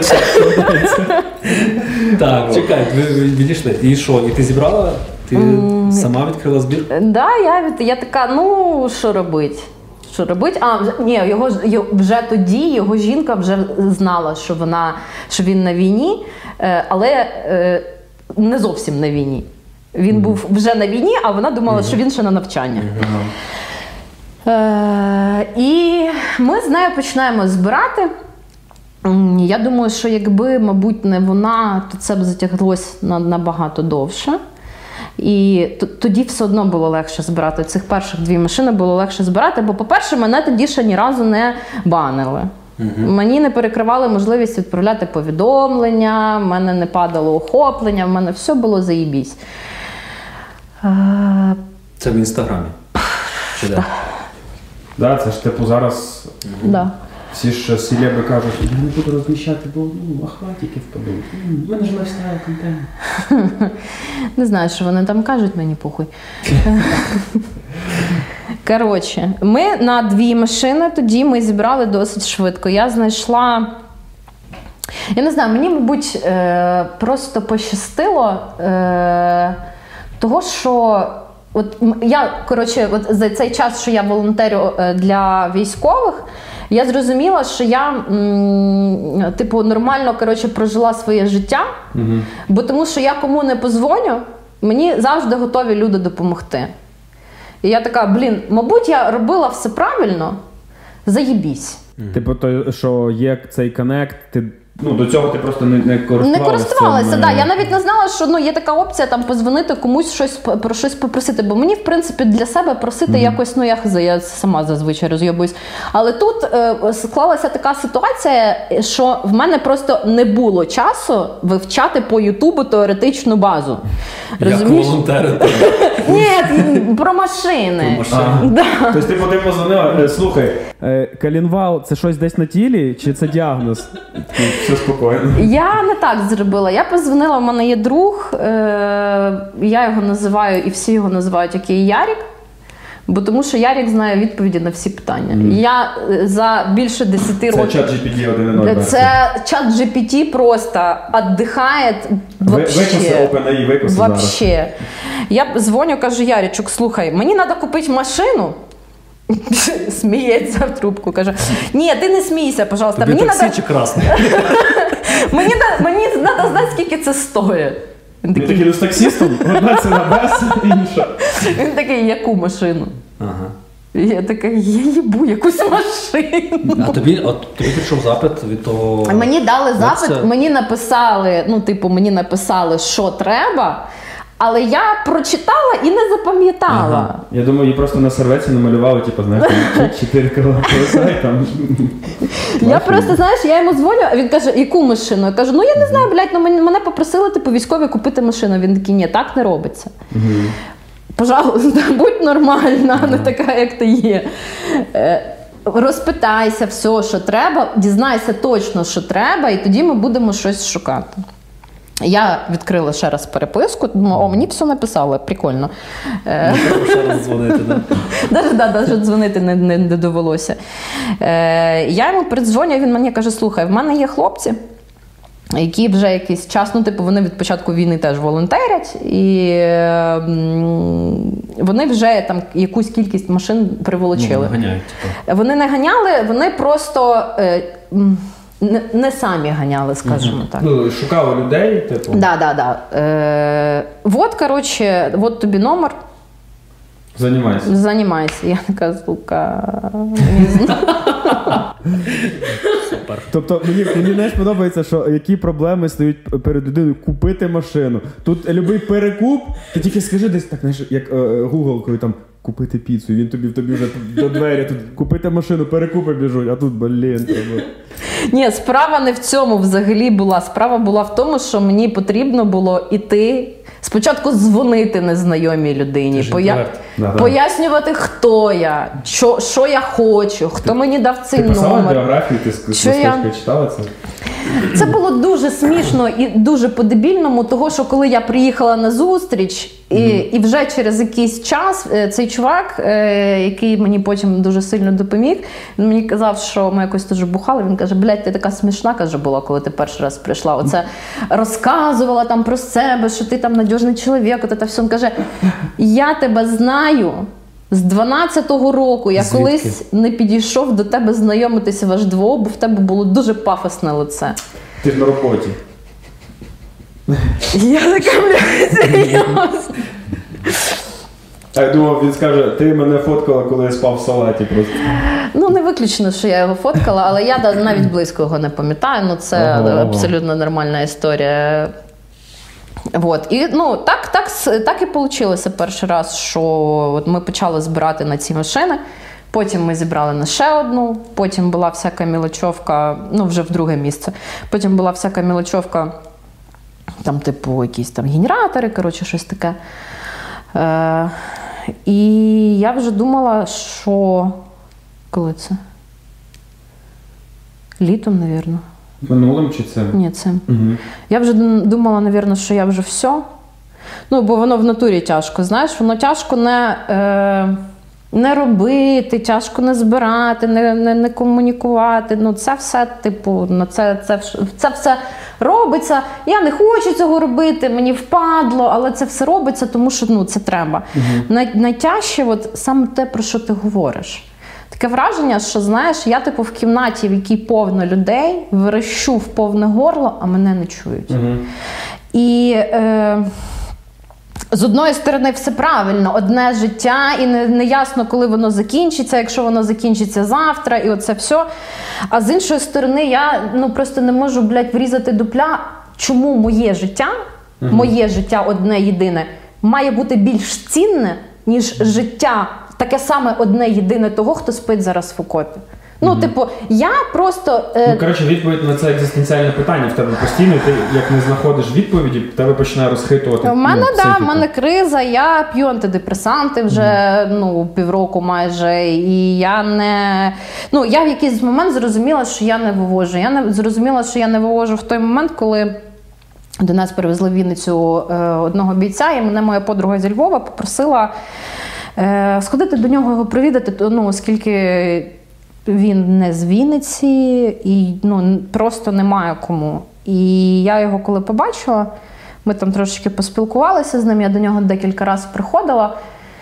Так, чекай, ви ви відійшли. І що, і ти зібрала? Ти сама відкрила збір? Да, я, від- я така, ну, що робить? Що робить? А, вже- ні, його, ж- його- вже тоді його жінка вже знала, що, вона, що він на війні, е, але е, не зовсім на війні. Він mm-hmm. був вже на війні, а вона думала, mm-hmm. що він ще на навчаннях. Mm-hmm. Е, і ми з нею починаємо збирати. М, Я думаю, що якби, мабуть, не вона, то це б затяглося на, набагато довше. І т- тоді все одно було легше збирати. Цих перших дві машини було легше збирати, бо, по-перше, мене тоді ще ні разу не банили. Uh-huh. Мені не перекривали можливість відправляти повідомлення, в мене не падало охоплення, в мене все було заєбісь. Е, Це в інстаграмі. Чи де? Да, це ж типу зараз да. всі ж селеби кажуть, я не буду розміщати, бо ну, охватики впадуть. У мене ж лайфстайл контент. Не знаю, що вони там кажуть, мені похуй. Коротше, ми на дві машини тоді ми зібрали досить швидко. Я знайшла, я не знаю, мені, мабуть, е, просто пощастило е, того, що от м- я, коротше, от за цей час, що я волонтерю е, для військових, я зрозуміла, що я м, типу нормально, коротше, прожила своє життя, Угу. бо тому що я кому не позвоню, мені завжди готові люди допомогти. І я така, блін, мабуть, я робила все правильно, заєбісь. Типу, то, що є цей коннект, ти ну, до цього ти просто не, не користувалася. Не користувалася, цим, так. Да. Я навіть не знала, що ну, є така опція там позвонити комусь щось про щось попросити. Бо мені, в принципі, для себе просити mm-hmm. якось, ну я я сама зазвичай розйобуюсь. Але тут е, склалася така ситуація, що в мене просто не було часу вивчати по Ютубу теоретичну базу. Розумієш? Як волонтерити. Ні, про машини. Про машини. Да. Тобто ти потім позвонила, слухай, е, Калінвал – це щось десь на тілі, чи це діагноз? Все спокійно. Я не так зробила. Я позвонила, в мене є друг, е- я його називаю, і всі його називають, який Ярік. Бо тому що Ярік знає відповіді на всі питання. Mm. Я за більше десяти років... Це чат джі пі ті один нуль. Це чат джі пі ті просто віддихає вообще. Викоси OpenAI, викоси зараз. Вообще. Я дзвоню, кажу, Ярічок, слухай, мені треба купити машину. Сміється в трубку, каже, ні, ти не смійся, пожалуйста. Тобі мені таксі надо... чи красний? мені мені треба знати, скільки це стоїть. Він такий, такий з таксістом, одна ціна без, інша. Він такий, яку машину? Ага. Я така, я їбу якусь машину. А тобі, от, тобі прийшов запит від того... Мені дали запит, це... мені написали, ну, типу, мені написали, що треба, але я прочитала і не запам'ятала. Ага. Я думаю, її просто на серветці намалювали, типу, знаєш, чотири колеса і там... Я просто, знаєш, я йому дзвоню, а він каже, яку машину? Я кажу, ну я не знаю, блядь, ну мене попросили, типу, військові купити машину. Він такий, ні, так не робиться. Угу. Пожалуйста, будь нормальна, а не така, як ти є. Розпитайся все, що треба, дізнайся точно, що треба, і тоді ми будемо щось шукати. Я відкрила ще раз переписку, думаю, о, мені все написали, прикольно. Не треба ще раз дзвонити, так? Навіть да, да, дзвонити не, не, не довелося. Е, я йому передзвоню, він мені каже, слухай, в мене є хлопці, які вже якийсь час, ну, типу, вони від початку війни теж волонтерять, і е, вони вже там якусь кількість машин приволочили. Ну, ганяють, типу. Вони не ганяли, вони просто е, не, не самі ганяли, скажімо угу. так. Ну, шукали людей, типу. Да, да, да. Е, вот, коротше, вот тобі номер. Займайся. Займайся. Я така, сука, Супер. Тобто мені, мені знаєш, подобається, що які проблеми стають перед людиною купити машину. Тут любий перекуп, ти тільки скажи десь так, знаєш, як е, Google, коли там купити піцу, він тобі в тобі вже до двері, тут купити машину, перекупи біжуть, а тут, блін, треба. Ні, справа не в цьому взагалі була. Справа була в тому, що мені потрібно було іти, спочатку дзвонити незнайомій людині, поя... да, пояснювати, хто я, що, що я хочу, хто ти, мені дав цей ти номер. Ти писала біографію, ти з я... читала це? Це було дуже смішно і дуже по-дебільному, того, що коли я приїхала на зустріч, і, mm. і вже через якийсь час цей чувак, який мені потім дуже сильно допоміг, він мені казав, що ми якось дуже бухали, він каже, блядь, ти така смішна, каже, була, коли ти перший раз прийшла, оце розказувала там про себе, що ти там надіжний чоловік, от це все. Він каже, я тебе знаю з дванадцятого року, я Звідки? колись не підійшов до тебе знайомитися ваш двох, бо в тебе було дуже пафосне лице. Ти ж на роботі. Я така, блядь, серйозно. А я думав, він скаже, ти мене фоткала, коли я спав в салаті просто. Ну, не виключно, що я його фоткала, але я навіть близько його не пам'ятаю, ну це ага, абсолютно нормальна історія. Вот. І ну, так, так, так і вийшло перший раз, що от ми почали збирати на ці машини, потім ми зібрали на ще одну, потім була всяка мілочовка, ну вже в друге місце, потім була всяка мілочовка, там типу якісь там генератори, коротше, щось таке. Е, і я вже думала, що... Коли це? Літом, мабуть. Минулим чи цим? Ні, цим. Угу. Я вже думала, мабуть, що я вже все. Ну, бо воно в натурі тяжко, знаєш, воно тяжко не, е, не робити, тяжко не збирати, не, не, не комунікувати. Ну, це все, типу, ну, це, це, це все робиться. Я не хочу цього робити, мені впадло, але це все робиться, тому що ну, це треба. Угу. Най, найтяжче от, саме те, про що ти говориш. Таке враження, що, знаєш, я типу в кімнаті, в якій повно людей, верещу в повне горло, а мене не чують. Угу. І е, з одної сторони все правильно, одне життя, і не, не ясно, коли воно закінчиться, якщо воно закінчиться завтра, і оце все. А з іншої сторони, я ну, просто не можу, блядь, врізати дупля, чому моє життя, угу. моє життя одне єдине, має бути більш цінне, ніж життя таке саме одне єдине того, хто спить зараз в окопі. Ну, mm-hmm. типу, я просто... Е... Ну, коротше, відповідь на це екзистенціальне питання в тебе постійно, ти як не знаходиш відповіді, в тебе починає розхитувати. У мене, ну, да, в мене криза, я п'ю антидепресанти вже, mm-hmm. ну, півроку майже, і я не... Ну, я в якийсь момент зрозуміла, що я не вивожу. Я не зрозуміла, що я не вивожу в той момент, коли до нас привезли в Вінницю е, одного бійця, і мене моя подруга зі Львова попросила сходити до нього, його провідати, ну, оскільки він не з Вінниці і ну, просто немає кому. І я його коли побачила, ми там трошечки поспілкувалися з ним, я до нього декілька разів приходила.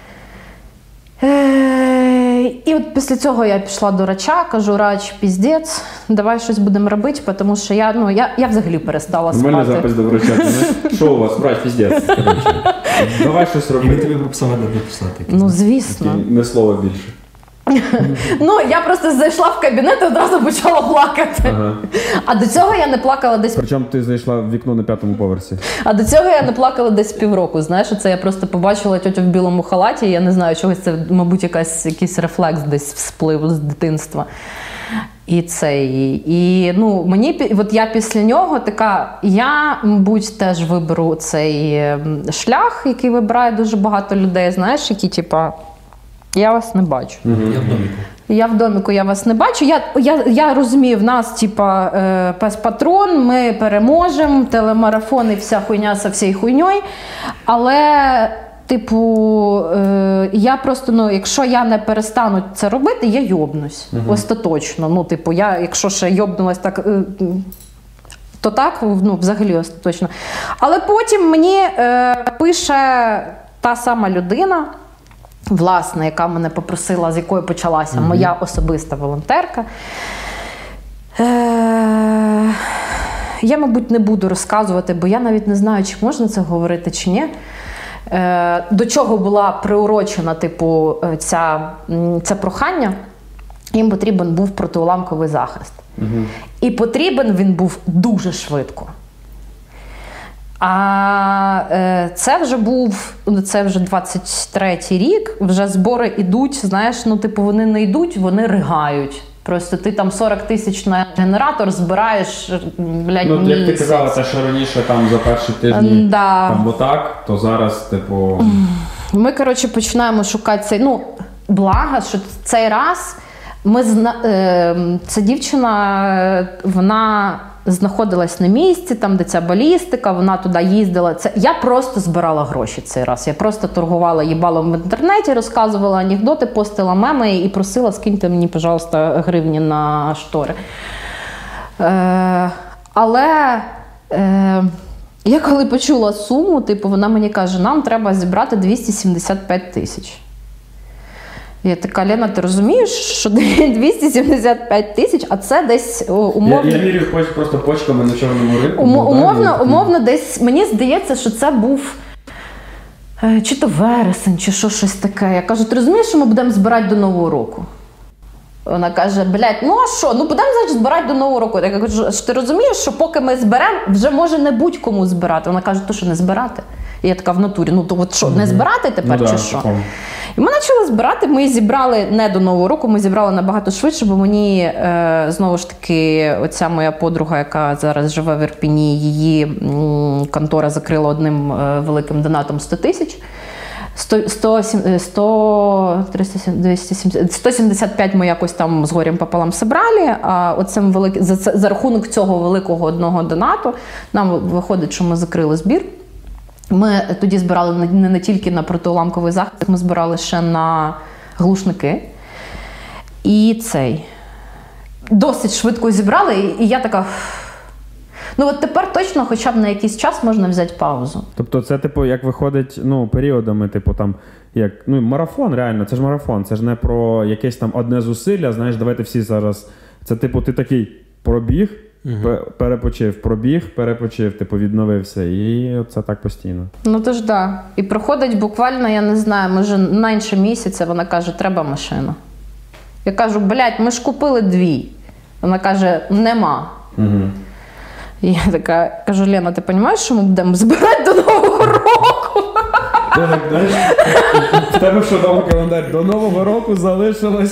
І от після цього я пішла до Рача, кажу, Рач, піздець, давай щось будемо робити, тому що я, ну, я, я взагалі перестала спати. У мене запис до Врача, що у вас, Врач, піздець, коротше. Давай щось робити. Ми тобі прописали, де написати. Ну, звісно. Не слово більше. Ну, я просто зайшла в кабінет і одразу почала плакати. Ага. А до цього я не плакала десь... Причому ти зайшла в вікно на п'ятому поверсі. А до цього я не плакала десь півроку, знаєш, оце я просто побачила тьотю в білому халаті, я не знаю, чогось це, мабуть, якась, якийсь рефлекс десь всплив з дитинства. І це, і, і ну, мені, от я після нього така, я, мабуть, теж виберу цей шлях, який вибирає дуже багато людей, знаєш, які, типа, я вас не бачу. Угу. Я в доміку. Я в доміку, я вас не бачу. Я, я, я розумію, в нас, типа, е, пес-патрон, ми переможемо, телемарафон і вся хуйня со всією хуйньою, але... Типу, е, я просто, ну, якщо я не перестану це робити, я йобнусь. Uh-huh. Остаточно. Ну, типу, я, якщо ще йобнулась так, е, то так, ну, взагалі остаточно. Але потім мені е, пише та сама людина, власне, яка мене попросила, з якої почалася uh-huh. моя особиста волонтерка. Е, я, мабуть, не буду розказувати, бо я навіть не знаю, чи можна це говорити, чи ні. До чого була приурочена, типу, ця, це прохання, їм потрібен був протиуламковий захист. Угу. І потрібен він був дуже швидко. А це вже був, це вже двадцять третій рік, вже збори йдуть, знаєш, ну, типу, вони не йдуть, вони ригають. Просто ти там сорок тисяч на генератор збираєш, блядь, ну, місяць. як ти казала, це ще раніше там за перші тижні да. там отак, то зараз, типу... Ми, коротше, починаємо шукати цей, ну, благо, що цей раз ми зна... е, ця дівчина, вона знаходилась на місці, там, де ця балістика, вона туди їздила. Це... Я просто збирала гроші цей раз. Я просто торгувала їбалом в інтернеті, розказувала анекдоти, постила меми і просила, скиньте мені, пожалуйста, гривні на штори. Е, але е, я коли почула суму, типу, вона мені каже, нам треба зібрати двісті сімдесят п'ять тисяч. Я така, Лена, ти розумієш, що двісті сімдесят п'ять тисяч, а це десь умовно... Я, я мірю просто почками на чорному ринку. Ум, умовно, умовно десь, мені здається, що це був чи то вересень, чи що, щось таке. Я кажу, ти розумієш, що ми будемо збирати до Нового року? Вона каже, блядь, ну а що? Ну будемо, значить, збирати до Нового року. Я кажу, що ти розумієш, що поки ми зберемо, вже може не будь-кому збирати. Вона каже, то що, не збирати? І я така в натурі, ну то от що, не збирати тепер, ну, чи да, що? такому. І ми почали збирати, ми зібрали не до Нового року, ми зібрали набагато швидше, бо мені, е, знову ж таки, оця моя подруга, яка зараз живе в Ірпіні, її м, контора закрила одним е, великим донатом сто тисяч. сто, сто, триста, двісті сімдесят, сто сімдесят п'ять ми якось там з горем пополам собрали, а оцим велик, за, за рахунок цього великого одного донату нам виходить, що ми закрили збір. Ми тоді збирали не, не тільки на протиуламковий захист, ми збирали ще на глушники. І цей. Досить швидко зібрали, і, і я така... Ну от тепер точно хоча б на якийсь час можна взяти паузу. Тобто це, типу, як виходить, ну, періодами, типу, там, як, ну, марафон, реально, це ж марафон, це ж не про якесь там одне зусилля, знаєш, давайте всі зараз, це, типу, ти такий пробіг, угу. перепочив, пробіг, перепочив, типу, відновився, і це так постійно. Ну, то ж, да. І проходить буквально, я не знаю, може, менше місяця, вона каже, треба машина. Я кажу, блядь, ми ж купили дві. Вона каже, нема. Угу. І я така, кажу, Лена, ти розумієш, що ми будемо збирати до Нового року? Так, знаєш, в тебе що дома календар? До Нового року залишилось.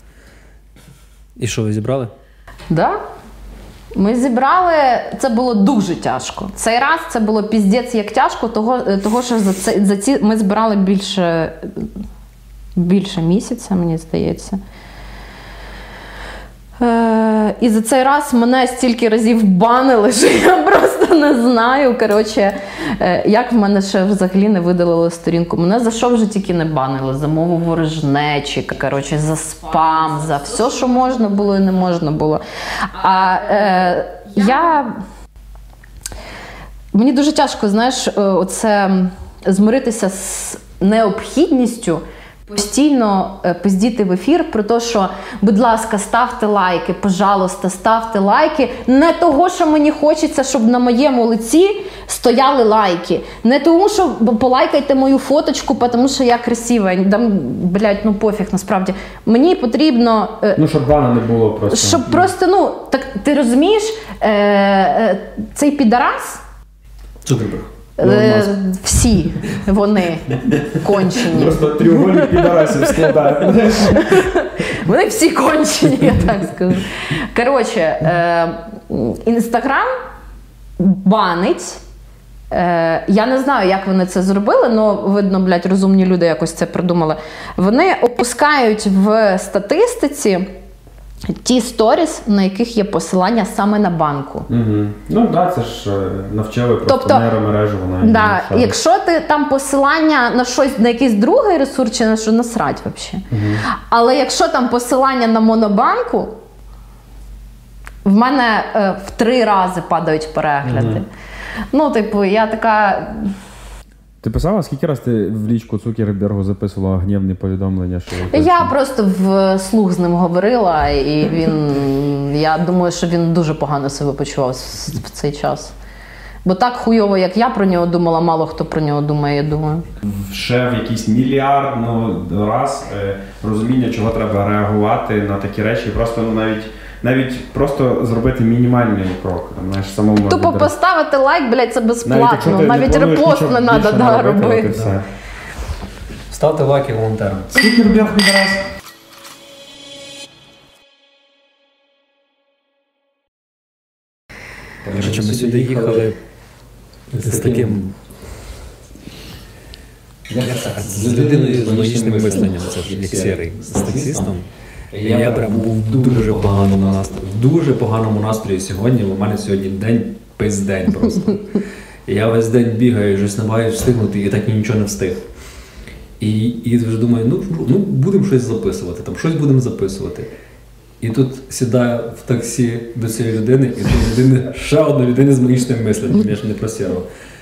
І що, ви зібрали? Так. Да. Ми зібрали, це було дуже тяжко. Цей раз це було піздець як тяжко, того, того що за, це, за ці ми збирали більше, більше місяця, мені здається. Е, і за цей раз мене стільки разів банили, що я просто не знаю, коротше, е, як в мене ще взагалі не видалили сторінку. Мене за що вже тільки не банили? За мову ворожнечі, коротше, за спам, за все, що можна було і не можна було. А е, я... Мені дуже тяжко, знаєш, оце змиритися з необхідністю постійно пиздіти в ефір про те, що, будь ласка, ставте лайки, пожалуйста, ставте лайки. Не того, що мені хочеться, щоб на моєму лиці стояли лайки. Не тому, що полайкайте мою фоточку, тому що я красива. Дам, блядь, ну пофіг, насправді. Мені потрібно... Ну, щоб бана не було просто. Щоб просто, ну, так ти розумієш, е, е, цей підарас... Цукерберг. Е, всі вони кончені. Просто треугольник підарасів складає. Вони всі кончені, я так скажу. Коротше, е, Інстаграм банить. Е, я не знаю, як вони це зробили, але, видно, блядь, розумні люди якось це придумали. Вони опускають в статистиці ті сторіс, на яких є посилання саме на банку. Угу. Ну так, да, це ж навчили просто тобто, нейромережу. Да, якщо ти там посилання на щось, на якийсь другий ресурс, чи на що, насрать взагалі. Угу. Але якщо там посилання на монобанку, в мене е, в три рази падають перегляди. Угу. Ну, типу, я така... Ти писала, скільки раз ти в лічку Цукербергу записувала гнівні повідомлення? Що я просто вслух з ним говорила, і він, я думаю, що він дуже погано себе почував в цей час. Бо так хуйово, як я про нього думала, мало хто про нього думає, я думаю. Ще в якийсь мільярд ну, раз е, розуміння, чого треба реагувати на такі речі. Просто ну, навіть Навіть просто зробити мінімальний крок. Там, знаєш, самому тупо від... поставити лайк, блядь, це безплатно. Навіть, навіть репост не треба да, робити. Все. Ставте лайки волонтерам. Цукерберг підраз. Коротше, ми сюди їхали з таким... З людиною з логічним мисленням, це як сірий, з таксистом. І я прям був в дуже поганому настрої. В дуже поганому настрої сьогодні. У мене сьогодні день пиздень просто. І я весь день бігаю, щось намагаюся встигнути, і так і нічого не встиг. І, і вже думаю, ну, ну будемо щось записувати, там щось будемо записувати. І тут сідаю в таксі до цієї людини, і до людини ще одна людина з магічним мисленням, я ж не просірував.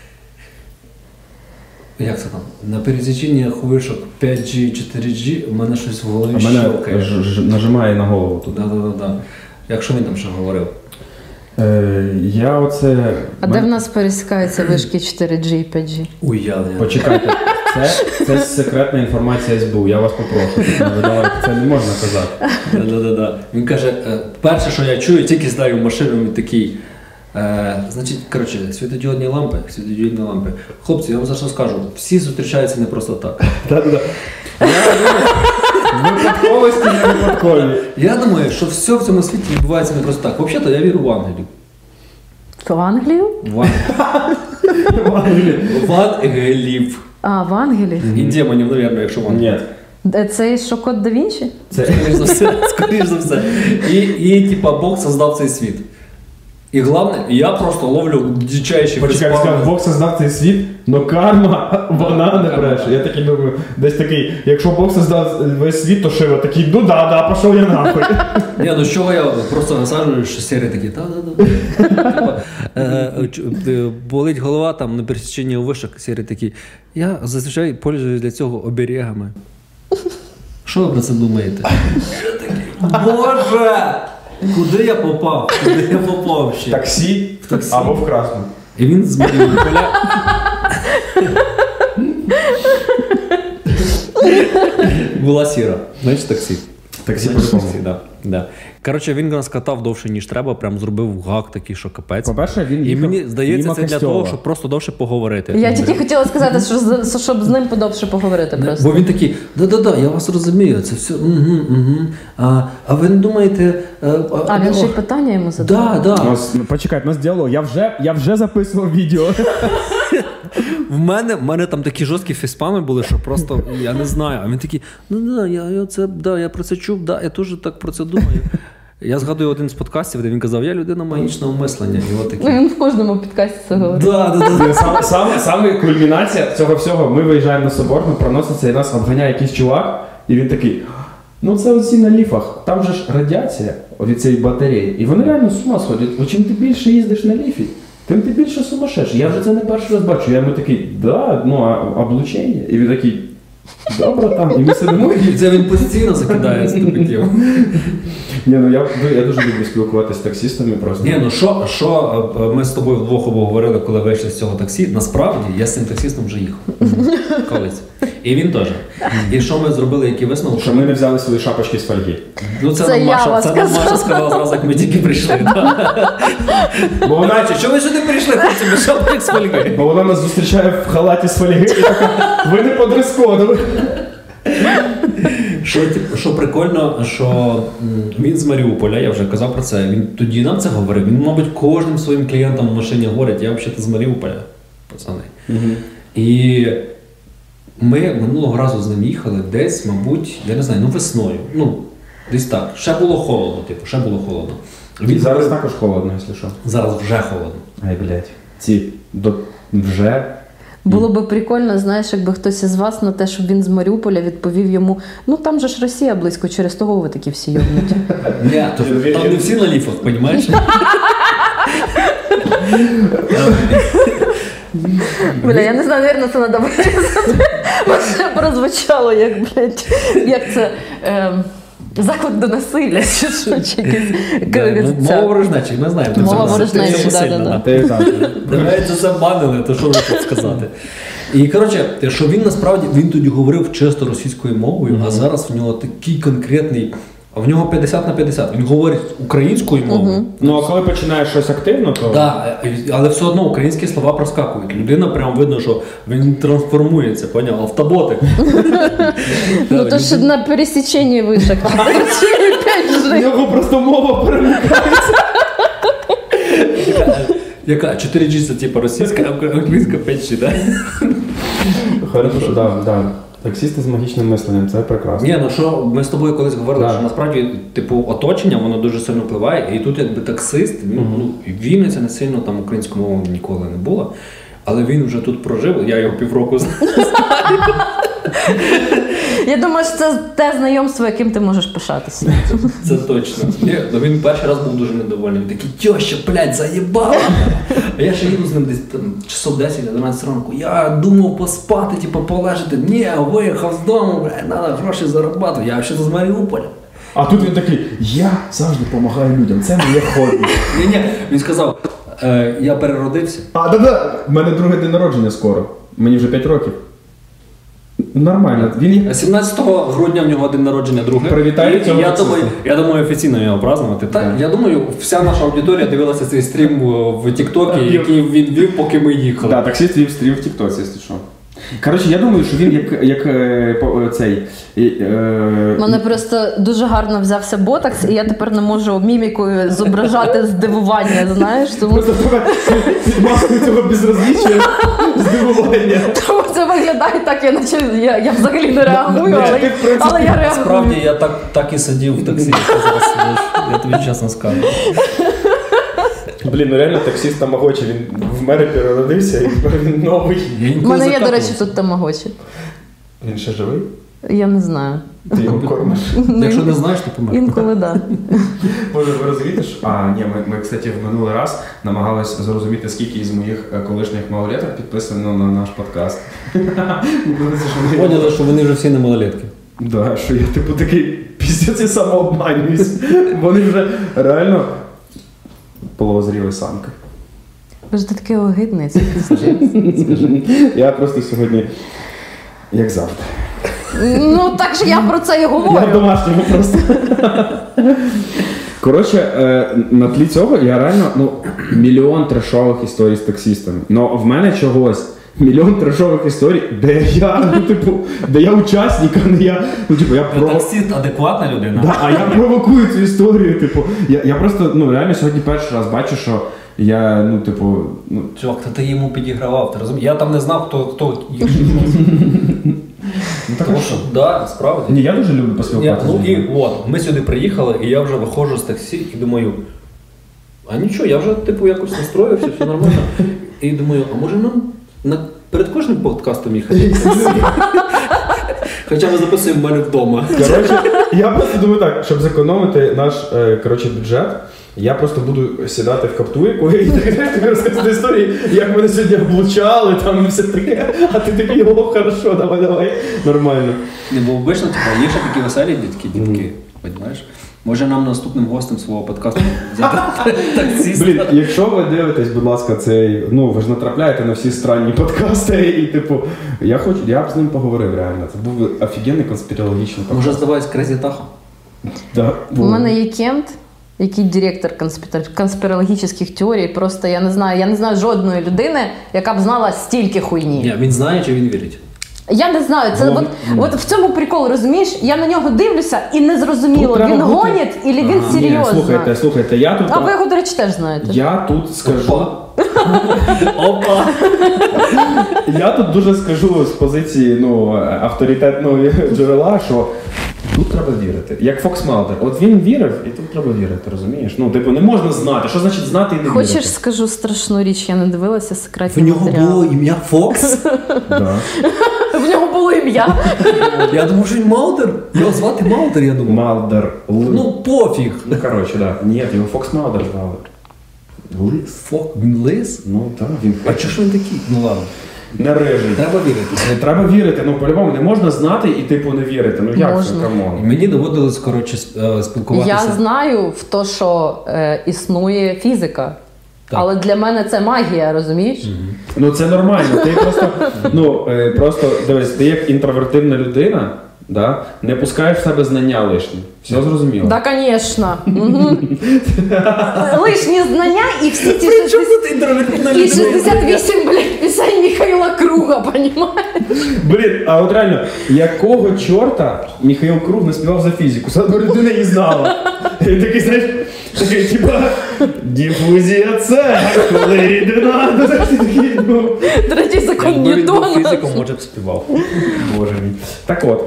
Як це там? На пересіченні вишок п'ять джі, чотири джі, у мене щось в голові щелкає. Ж, ж, нажимає на голову тут. Так, так, так. Якщо він там ще говорив? Е, я оце... А де в нас пересікаються вишки чотири джі і п'ять джі? Уявлення. Почекайте, це, це секретна інформація ес бе у, я вас попрошу. Це не можна казати. Да-да-да. Він каже, перше, що я чую, тільки здаю в машину, він такий, е, значить, коротше, світодіодні лампи, світодіодні лампи. Хлопці, я вам зараз скажу, всі зустрічаються не просто так. Так-так. Випадковості не випадкові. Я думаю, що все в цьому світі відбувається не просто так. Взагалі-то я вірю в ангелів. В Англію? В ангелів. В ангелів. А, в Ангелі? І демонів, мабуть, якщо в ангелів. Ні. Це що, Код да Вінчі? Це, скоріш за все, скоріш за все. І, і типа, Бог создав цей світ. І головне, я просто ловлю дичайші Почекай, сказав, Бог создав цей світ, но карма, вона не бреше. Я такий думаю, десь такий, якщо Бог создав весь світ, то Шива такий, ну да, да, пішов я нахуй. Ні, ну з чого я просто насаджую, що серії такі, та-да-да. Болить голова там на пересіченні у вишок, серії такі. Я зазвичай пользуюсь для цього оберегами. Що ви про це думаєте? Боже! Куди я попав? Куди я попав ще? В таксі? В таксі. Або в красному. І він з Маріуполя. Була сіра. Знаєш, таксі. Таксі Знаєш, по-любому. таксі, да. Да. Коротше, він нас катав довше, ніж треба, прям зробив гак такий, що капець. По-перше, він І їхав мені здається, мимо це для костьола. того, щоб просто довше поговорити. Я тільки хотіла сказати, що з- щоб з ним подовше поговорити просто. Бо він такий, да-да-да, я вас розумію, це все, угу, угу. А, а ви не думаєте... А, А він ще й о, питання йому задав. Да, да. Нас, ну, почекайте, нас діалог. Я вже, я вже записував відео. В мене, в мене там такі жорсткі фейспами були, що просто, я не знаю. А він такий, ну да, я, я, це, да, я про це чув, да, я теж так про це думаю. Я згадую один з подкастів, де він казав, я людина магічного мислення. І от Ну, такий. він в кожному підкасті це говорить. Да, да, да. Саме, саме, саме кульмінація цього всього. Ми виїжджаємо на Соборну, проноситься і нас обганяє якийсь чувак, і він такий, ну це оці на ліфах, там же ж радіація від цієї батареї. І вони реально з ума сходять. О, чим ти більше їздиш на ліфі, тим ти більше сумасшедший. Я вже це не перший раз бачу. Я йому такий, да, ну, а облучення. І він такий, добре там. І ми сидимо. І це він постійно закидає з тупиків. Ні, ну я, я дуже люблю спілкуватися з таксістами просто. Ні, ну що, що ми з тобою вдвох обговорили, коли вийшли з цього таксі, насправді я з цим таксістом вже їхав. Колись. І він теж. І що ми зробили, які висновки? Що ми не взяли свої шапочки з фольги. Ну це, Це нам я Маша, вас це нам сказала. Маша сказала зразу, як ми тільки прийшли. Да. Бо вона, Наче, що ви сюди прийшли, хлопці, ми шапки з фольги? бо вона нас зустрічає в халаті з фольги і така, ви не по дрес-коду. Що, типу, що прикольно, що м, він з Маріуполя, я вже казав про це, він тоді нам це говорив, він, мабуть, кожним своїм клієнтам в машині говорить, я взагалі з Маріуполя, пацани. І ми минулого разу з ним їхали десь, мабуть, я не знаю, ну весною, ну, десь так, ще було холодно, типу, ще було холодно. Він Зараз говорив, також холодно, якщо що. зараз вже холодно. Ай, блядь. Ці до вже. Було би прикольно, знаєш, якби хтось із вас на те, щоб він з Маріуполя відповів йому, ну там же ж Росія близько, через того ви такі всі йобнуті. Ні, то, там не всі на ліфах, розумієш? Бля, я не знаю, навірно, це треба вирізати. Бо це прозвучало, як, блядь, як це ем, заклик до насилля, чи що, чи якийсь... Мова ворожнечі, ми знаємо. Мова ворожнечі, це да, сильно, да, да. Ти так. Навіть це забанили, то що ви тут сказати. І, коротше, що він насправді, він тоді говорив чисто російською мовою, а зараз в нього такий конкретний, а в нього п'ятдесят на п'ятдесят. Він говорить українською мовою. Ну, а коли починаєш щось активно, то... Да, але все одно українські слова проскакують. Людина прям видно, що він трансформується, поняв? Автоботи. Ну то ж на пересіченні вишок. В нього просто мова перемикається. Яка? чотири джі це типу російська, а українська п'ять джі, так? Хорошо, да, да. Таксісти з магічним мисленням, це прекрасно. Ні, ну що, ми з тобою колись говорили, Да. що насправді, типу, оточення, воно дуже сильно впливає, і тут якби таксист, він, Мгм. ну, Вінниця не сильно там українською мовою ніколи не була, але він вже тут прожив, я його півроку знаю. Я думаю, що це те знайомство, яким ти можеш пишатися. Це точно. Ні, ну він перший раз був дуже недовольний. Він такий, тьоща, блядь, заєбала. А я ще їду з ним десь там часов десять, одинадцять ранку. Я думав поспати, типу, полежати. Ні, виїхав з дому, блядь, треба гроші заробляти. Я ще з Маріуполя. А тут він такий, я завжди допомагаю людям, це моє хобі. Ні-ні, він сказав, е, я переродився. А, да-да, в мене другий день народження скоро. Мені вже п'ять років. Нормально. Він сімнадцятого грудня в нього день народження друге. Привітаю І цього я таксиста. думаю, я думаю, офіційно його празднувати. Так, Так. я думаю, вся наша аудиторія дивилася цей стрім в Тіктокі, який він вів, поки ми їхали. Да, таксист вів стрім в Тіктоці, якщо що. Коротше, я думаю, що він як, як е, по- е, цей. Е, У мене просто дуже гарно взявся ботокс, і я тепер не можу мімікою зображати здивування, знаєш, тому, Просто під маскою цього безразліччя, здивування. тому це виглядає так, я наче я, я взагалі не реагую, але, Ти, в принципі, але я реагую. Справді, я так, так і сидів в таксі, як ти зараз сидиш. Я тобі чесно скажу. Блін, ну реально таксист Тамагочі, він в мене переродився і тепер він новий. У мене є, до речі, тут тамагочі. Він ще живий? Я не знаю. Ти його кормиш? Якщо не знаєш, то помер. Інколи так. Може, ви розумієте, що... А, ні, ми, ми, кстати, в минулий раз намагалися зрозуміти, скільки із моїх е, колишніх малолеток підписано на наш подкаст. Поняли, що вони вже всі не малолетки. Да, що я типу такий піздець і самообманююсь. Вони вже реально половозріли самки. Боже, ти такий огидний, це піздець. Я просто сьогодні, як завжди. Ну так же я про це і Я в говорю. домашньому просто. Коротше, е, на тлі цього я реально, ну, мільйон трешових історій з таксістами. Ну, в мене чогось мільйон трешових історій, де я, ну, типу, де я учасник, а не я, ну, типу, я прово... Таксист адекватна людина. Да, а я провокую цю історію, типу, я, я просто, ну, реально сьогодні перший раз бачу, що я, ну, типу, ну, Чувак, та ти йому підігравав, ти розумієш? Я там не знав, хто, хто їх. ну так Тому а що, що? да, справді. Ні, я дуже люблю Я, поспілкуватися. ну з і людьми. от, ми сюди приїхали, і я вже виходжу з таксі і думаю, а нічого, я вже типу якось настроївся, все нормально. І думаю, а може нам на, перед кожним подкастом їхати? Хоча ми записуємо в мене вдома. Коротше, я просто думаю так, щоб зекономити наш е, коротше, бюджет, я просто буду сідати в каптурику і тобі розказати історії, як мене сьогодні облучали, там і все таке, а ти такий, о, хорошо, давай, давай, нормально. Не, бо обично, типу, є ще такі веселі дітки, дітки, розумієш? Може нам наступним гостем свого подкасту взяти таксиста? Блін, якщо ви дивитесь, будь ласка, цей, ну ви ж натрапляєте на всі странні подкасти, і типу, я хочу, я б з ним поговорив реально. Це був офігенний конспірологічний Може подкаст. здаватись Крезі Таха? Да, У мене є Кент, який директор конспір- конспірологічних теорій. Просто я не знаю, я не знаю жодної людини, яка б знала стільки хуйні. Ні, він знає чи він вірить? Я не знаю, це Ну, от, ну. от в цьому прикол, розумієш? Я на нього дивлюся і не зрозуміло, Тут треба він бути- гонить і він Ага. Ні, серйозно. слухайте, слухайте, я тут, А ви його, до речі, теж знаєте. я тут скажу. Опа. Опа! Я тут дуже скажу з позиції ну, авторитетного джерела, що тут треба вірити. Як Фокс Малдер. От він вірив, і тут треба вірити, розумієш? Ну, типу, не можна знати. Що значить знати і не Хочеш, вірити? скажу страшну річ, я не дивилася В секретні нього матеріали. було ім'я Фокс. Да. В нього було ім'я. Я думав, що він Маудер. Його звати Маудер, я думав. Малдер. Л... Ну, пофіг. Ну, коротше, да. Ні, його Фокс Малдер звали. Лис. Фок, він лис? Ну, так, він А чого ж він такий? Ну ладно. не рижий. Треба вірити. Не треба вірити, ну по-любому не можна знати і типу не вірити. Ну як Можна. це, камон? Мені доводилось, коротше, сп- е, спілкуватися. Я знаю в то, що е, існує фізика. Так. Але для мене це магія, розумієш? Ну це нормально. Ти просто, ну, е, просто дивись, ти як інтровертивна людина, да, не пускаєш в себе знання лишні. Все зрозуміло. Так, звісно. Мгм. Лишні знання і всі ці шістдесят... і шістдесят вісім, блядь, пісень Михайла Круга, понімаєш? Блін, а от реально, якого чорта Михайло Круг не співав за фізику? Саме людина її знала. І такий, знаєш, Такий, типа, дифузія це, коли рідина. Ну, Третій закон Якби він був Ньютона. фізиком, може б співав. Боже мій. Так от.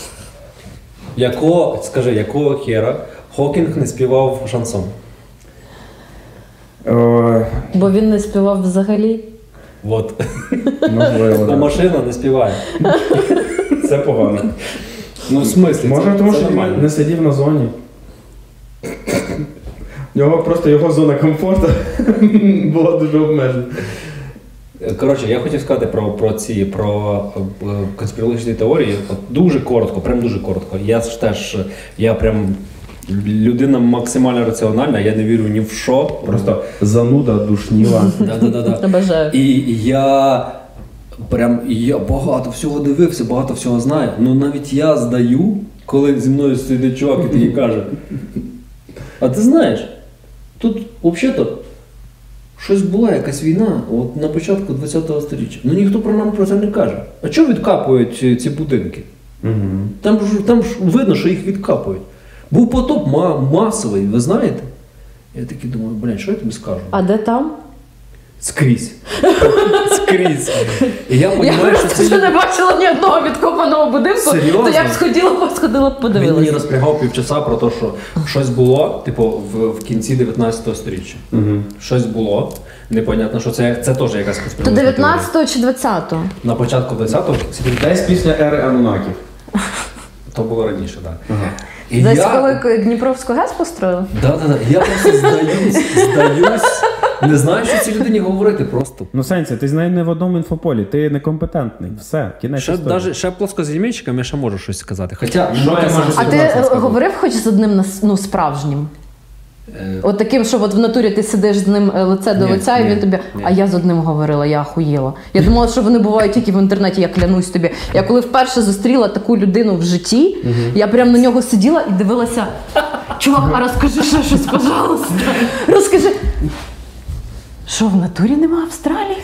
Якого, скажи, якого хера Хокінг не співав шансон? Е, Бо він не співав взагалі. Вот. Можливо, А да. машина не співає. Це погано. Ну, в смислі, Може, це, тому це що нормально. він не сидів на зоні. Його просто його зона комфорту була дуже обмежена. Коротше, я хотів сказати про, про ці про е, конспірологічні теорії. От дуже коротко, прям дуже коротко. Я ж теж, я прям людина максимально раціональна, я не вірю ні в що. Просто зануда душніла. Да-да-да. Бажаю. І я прям я багато всього дивився, багато всього знаю. Ну навіть я здаю, коли зі мною сидить чувак і такий каже: а ти знаєш, тут взагалі-то щось була, якась війна от на початку ХХ століття. Ну ніхто про нам про це не каже. А чого відкапують ці будинки? Угу. Там ж, там ж видно, що їх відкапують. Був потоп ма- масовий, ви знаєте? Я такий думаю, блядь, що я тобі скажу? А де там? Скрізь. Скрізь. І я Я розумію, що просто це... ще не бачила ні одного відкопаного будинку, Серйозно? то я б сходила, посходила б Він мені подивилася. розпрягав півчаса про те, що щось було, типу, в, в кінці дев'ятнадцятого сторіччя. Угу. Щось було. Непонятно, що це, це теж якась То конспірологічна дев'ятнадцятого чи двадцятого? теорія. На початку двадцятого, Десь після ери Анунаків. то було раніше, так. Ага. І Десь я... коли Дніпровську ГЕС построїли? Да, да, да. Я просто здаюсь, здаюсь. Не знаю, що цій людині говорити просто. Ну, Сенсі, ти з нею не в одному інфополі, ти некомпетентний. Все, кінець Ще, історії. даже, ще плоскоземельщикам я ще можу щось сказати. Хоча, Що має ти можеш сенс. А ти Власне, е, сказав. говорив хоч з одним нас- ну, справжнім? Е, От таким, що от в натурі ти сидиш з ним е, лице до Ні, лиця, і ні, він тобі. ні. А я з одним говорила, я охуєла. Я думала, що вони бувають тільки в інтернеті, я клянусь тобі. Я коли вперше зустріла таку людину в житті, я прям на нього сиділа і дивилася. Чувак, а розкажи ще щось, пожалуйста. Розкажи. Що, в натурі нема Австралії?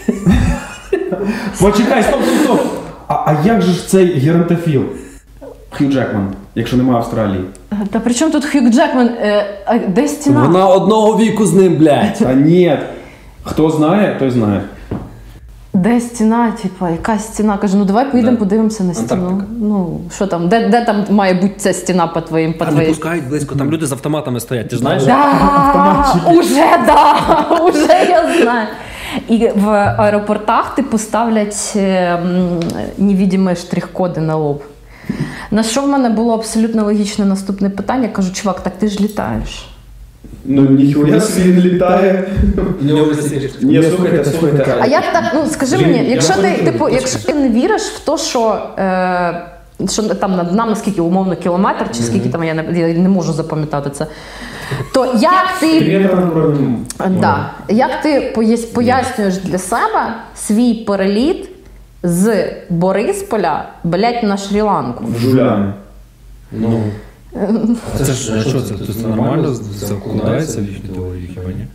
Почекай, стоп, стоп, стоп. А, а як же ж цей геронтофіл? Хью Джекман, якщо нема Австралії. Та при чому тут Хью Джекман? Е, а де стіна? Вона одного віку з ним, блядь. Та ні. Хто знає, той знає. Де стіна, типа, яка стіна? Кажу, ну давай поїдемо, Да. подивимося на стіну. Антарктика. Ну, що там, де, де там має бути ця стіна по твоїм, по А не твоїй? пускають близько, там люди з автоматами стоять, ти ж знаєш? Да, уже, да, уже я знаю. І в аеропортах типу ставлять е, м, невидимі штрих-коди на лоб. На що в мене було абсолютно логічне наступне питання? Кажу, чувак, так ти ж літаєш. Ну, ніхуя собі не літає. Ні, слухайте, слухайте. А як так, ну скажи Блін, мені, я якщо ти, хочу- типу, якщо ти не віриш в те, що, е, що там над нами скільки умовно кілометр, чи скільки там я не, я не можу запам'ятати це, то як ти, да, як ти пояс- пояснюєш для себе свій переліт з Борисполя, блять, на Шрі-Ланку? Жуляни. Ну. Це ж, що це? Це нормально закладається в їхні теорії, хіба ні?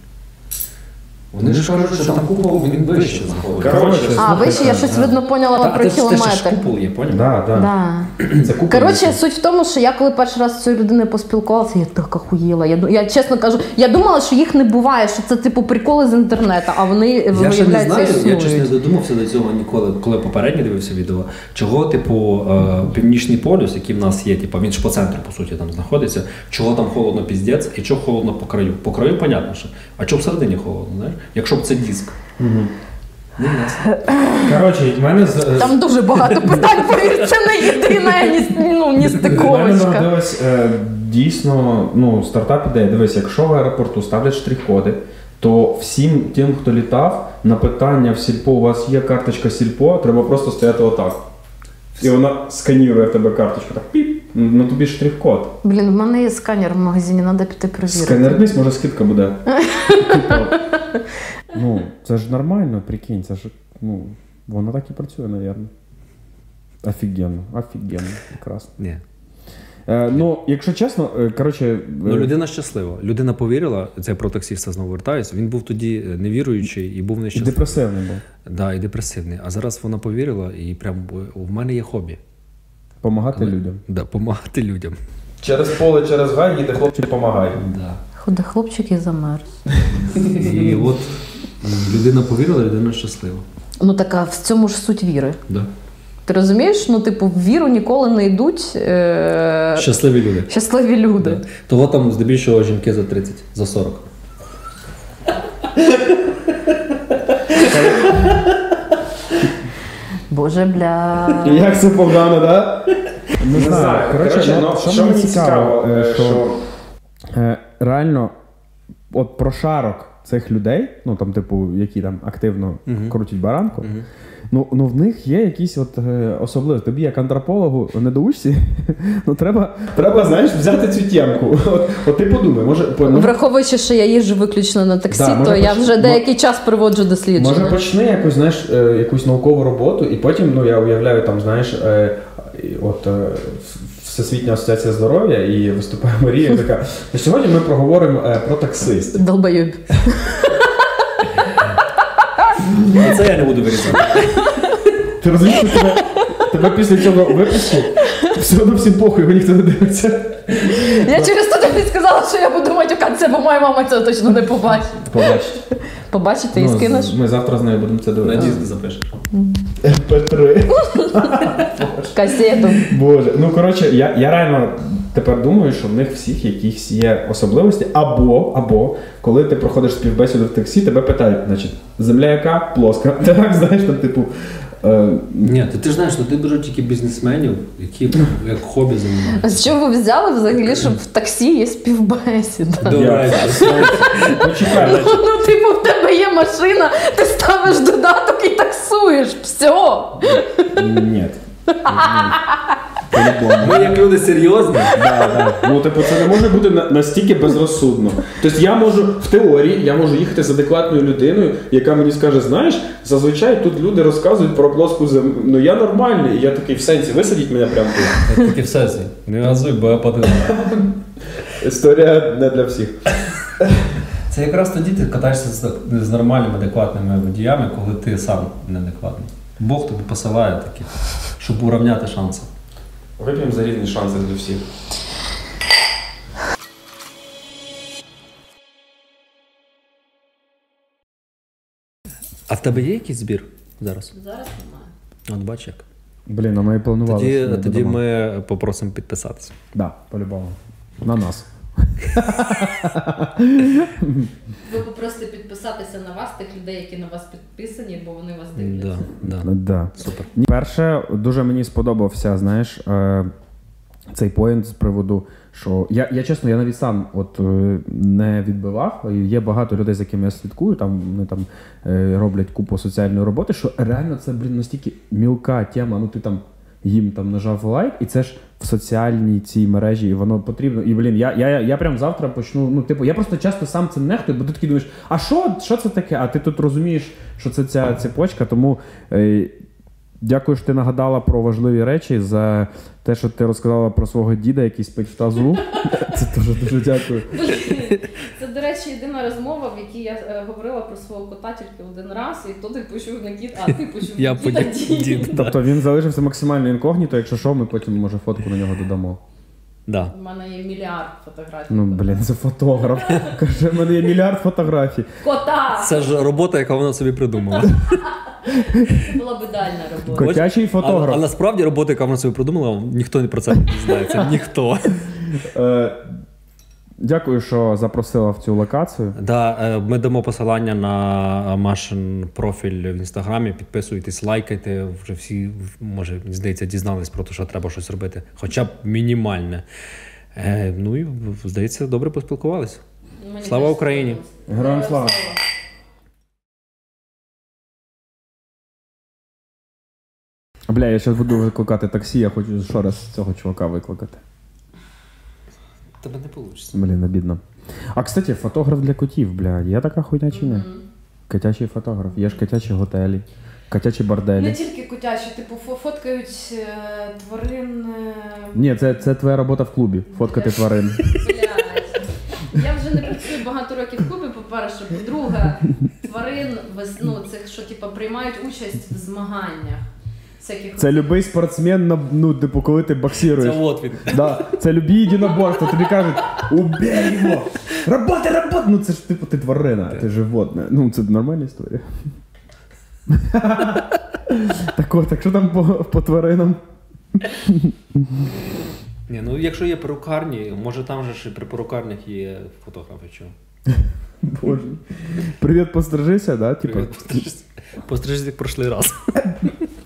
Вони ж кажуть, що там купол, він вище знаходиться. Коротше, А, вище, я щось видно поняла Та, про це ж- це ж кілометр. купол є, поняв? Да, да. Да. Це купа. Коротше, суть в тому, що я коли перший раз з цією людиною поспілкувалася, я так охуєла. Я, ду- я чесно кажу, я думала, що їх не буває, що це типу приколи з інтернету, а вони Я ще не виявляються знаю, я існують. чесно не додумався до цього ніколи, коли попередньо дивився відео. Чого, типу, е, Північний полюс, який в нас є, типу, він ж по центру, по суті, там знаходиться, чого там холодно піздець і чого холодно по краю. По краю, понятно, що. А чого всередині холодно, знаєш? Якщо б це диск. Не ясно. Коротше, в мене з... Там дуже багато питань, повір, це не єдина ні, ну, ні У мене стиковочка. народилась е, дійсно ну, стартап-ідея. Дивись, якщо в аеропорту ставлять штрих-коди, то всім тим, хто літав, на питання в сільпо, у вас є карточка сільпо, треба просто стояти отак. І вона сканірує в тебе карточку, так піп, на тобі штрих-код. Блін, в мене є сканер в магазині, треба піти перевірити. Сканернись, може скидка буде. Типа, ну, це ж нормально, прикинь, це ж, ну, воно так і працює, напевно. Офігенно, офігенно, прекрасно. Ні. Е, ну, якщо чесно, е, коротше... Ну, е, людина щаслива. Людина повірила, це про таксиста знову вертаюсь. Він був тоді невіруючий і був нещасливий. депресивний був. Да, і депресивний. А зараз вона повірила, і прям в мене є хобі. Помагати людям. Да, помагати людям. Через поле, через гай їде хлопчик, помагай. Да. Господи, хлопчик і замерз. І от людина повірила, людина щаслива. Ну така в цьому ж суть віри. Да. Ти розумієш? Ну, типу, в віру ніколи не йдуть е... Щасливі люди. щасливі люди. Да. Того там здебільшого жінки за тридцять, за сорок. Боже, бля. Як це погано, так? Не знаю. Коротше, ну, що мені цікаво, е, що е, реально от прошарок цих людей, ну там, типу, які там активно uh-huh. крутять баранку, uh-huh. ну, ну в них є якісь от е, особливості. Тобі як антропологу недоучці, ну треба, треба, знаєш, взяти цю тємку. От, от ти подумай, може... може... Враховуючи, що я їжджу виключно на таксі, да, то я поч... вже деякий час проводжу дослідження. Може почни якусь, знаєш, е, якусь наукову роботу, і потім, ну я уявляю, там, знаєш, е, от е, Всесвітня асоціація здоров'я і виступає Марія, така, сьогодні ми проговоримо е, про таксистів. Долбоюб. Це я не буду вирізати. Ти розумієш, що тебе, тебе після цього випуску все одно всім похуй, його ніхто не дивиться. Я через то тобі сказала, що я буду матюкатися, бо моя мама цього точно не побачить. Побачить. Побачите і ну, скинеш? Ми завтра з нею будемо це дивитися. На диск запишеш. ем пе три. Касету. Боже. Ну, коротше, я, я реально тепер думаю, що в них всіх якісь є особливості. Або, або, коли ти проходиш співбесіду в таксі, тебе питають, значить, земля яка? Плоска. Так, знаєш, там, типу... Е... Ні, ти, ти ж знаєш, що ти беруть тільки бізнесменів, які як хобі займаються. А з чого ви взяли взагалі, щоб в таксі є співбесіда? Добре. Почекай. Ну, типу, в тебе є машина, ти ставиш додаток і таксуєш. Все. Ні. Ми як люди серйозні. Да, да. Ну, типу, це не може бути на- настільки безрозсудно. Тобто я можу, в теорії, я можу їхати з адекватною людиною, яка мені скаже, знаєш, зазвичай тут люди розказують про плоску землю. Ну я нормальний, і я такий, в сенсі, висадіть мене прямо тут. Такі все зі. Не газуй, бо я подивлюся. Історія не для всіх. Це якраз тоді ти катаєшся з, з нормальними, адекватними водіями, коли ти сам неадекватний. Бог тобі посилає такі, щоб урівняти шанси. Вип'ємо за рівні шанси для всіх. А в тебе є якийсь збір зараз? Зараз немає. От бач як. Блін, а ми і планували. Тоді, що ми тоді додамо. ми попросимо підписатися. Да, по-любому. На нас. Ви попросите підписатися на вас, тих людей, які на вас підписані, бо вони вас дивляться. Да, да. Да. Супер. Перше, дуже мені сподобався, знаєш, е, цей поінт з приводу, що я, я чесно, я навіть сам от, е, не відбивав. Є багато людей, з якими я слідкую, там вони там е, роблять купу соціальної роботи, що реально це, блін, настільки мілка тема, ну ти там їм там нажав лайк, і це ж в соціальній цій мережі, і воно потрібно. І, блін, я, я, я прям завтра почну, ну, типу, я просто часто сам цим нехтую, бо ти такий думаєш, а що, що це таке? А ти тут розумієш, що це ця цепочка, тому е, дякую, що ти нагадала про важливі речі, за те, що ти розказала про свого діда, який спить в тазу. Це дуже дуже дякую. Це, до речі, єдина розмова, в якій я е, говорила про свого кота тільки один раз, і то ти почув на кіт, а ти почув Я на кіта подів- дід. Тобто він залишився максимально інкогніто, якщо що, ми потім, може, фотку на нього додамо. Да. У мене є мільярд фотографій. Ну, блін, це фотограф. Каже, в мене є мільярд фотографій. Кота! Це ж робота, яка вона собі придумала. Це була б ідеальна робота. Котячий фотограф. А, а насправді робота, яка вона собі придумала, ніхто не про це не дізнається. Ніхто. Е, Дякую, що запросила в цю локацію. Да, е, ми дамо посилання на Машин профіль в інстаграмі. Підписуйтесь, лайкайте. Вже всі, може, мені здається, дізнались про те, що треба щось робити. Хоча б мінімальне. Е, ну і, здається, добре поспілкувалися. Мені Слава теж Україні! сподобалось. Героям слава! Бля, я зараз буду викликати таксі, я хочу ще раз цього чувака викликати. Тебе не вийде. Блін, обідно. А, кстати, фотограф для котів, бля, є така хуйня чи ні? Мгм. Котячий фотограф. Є ж котячі готелі, котячі борделі. Не тільки котячі, типу фо- фоткають е, тварин. е, Ні, це, це твоя робота в клубі, фоткати тварин. Блядь. Я вже не працюю багато років в клубі, по-перше. По-друге, тварин, вес- ну, цих, що типу, приймають участь в змаганнях. всяких... Це любий спортсмен, ну, типу, коли ти боксируєш. Це от він. Да, це любі єдиноборства, тобі кажуть, убей його! Роботи, роботи! Ну це ж типу ти тварина, ти животне. Ну це нормальна історія. Так от, так що там по, по тваринам? Ні, ну якщо є перукарні, може там же ж і при перукарнях є фотографи, чого? Боже. Привіт, пострижися, да? Типу? Привіт, пострижись. Пострижись як прошлий раз.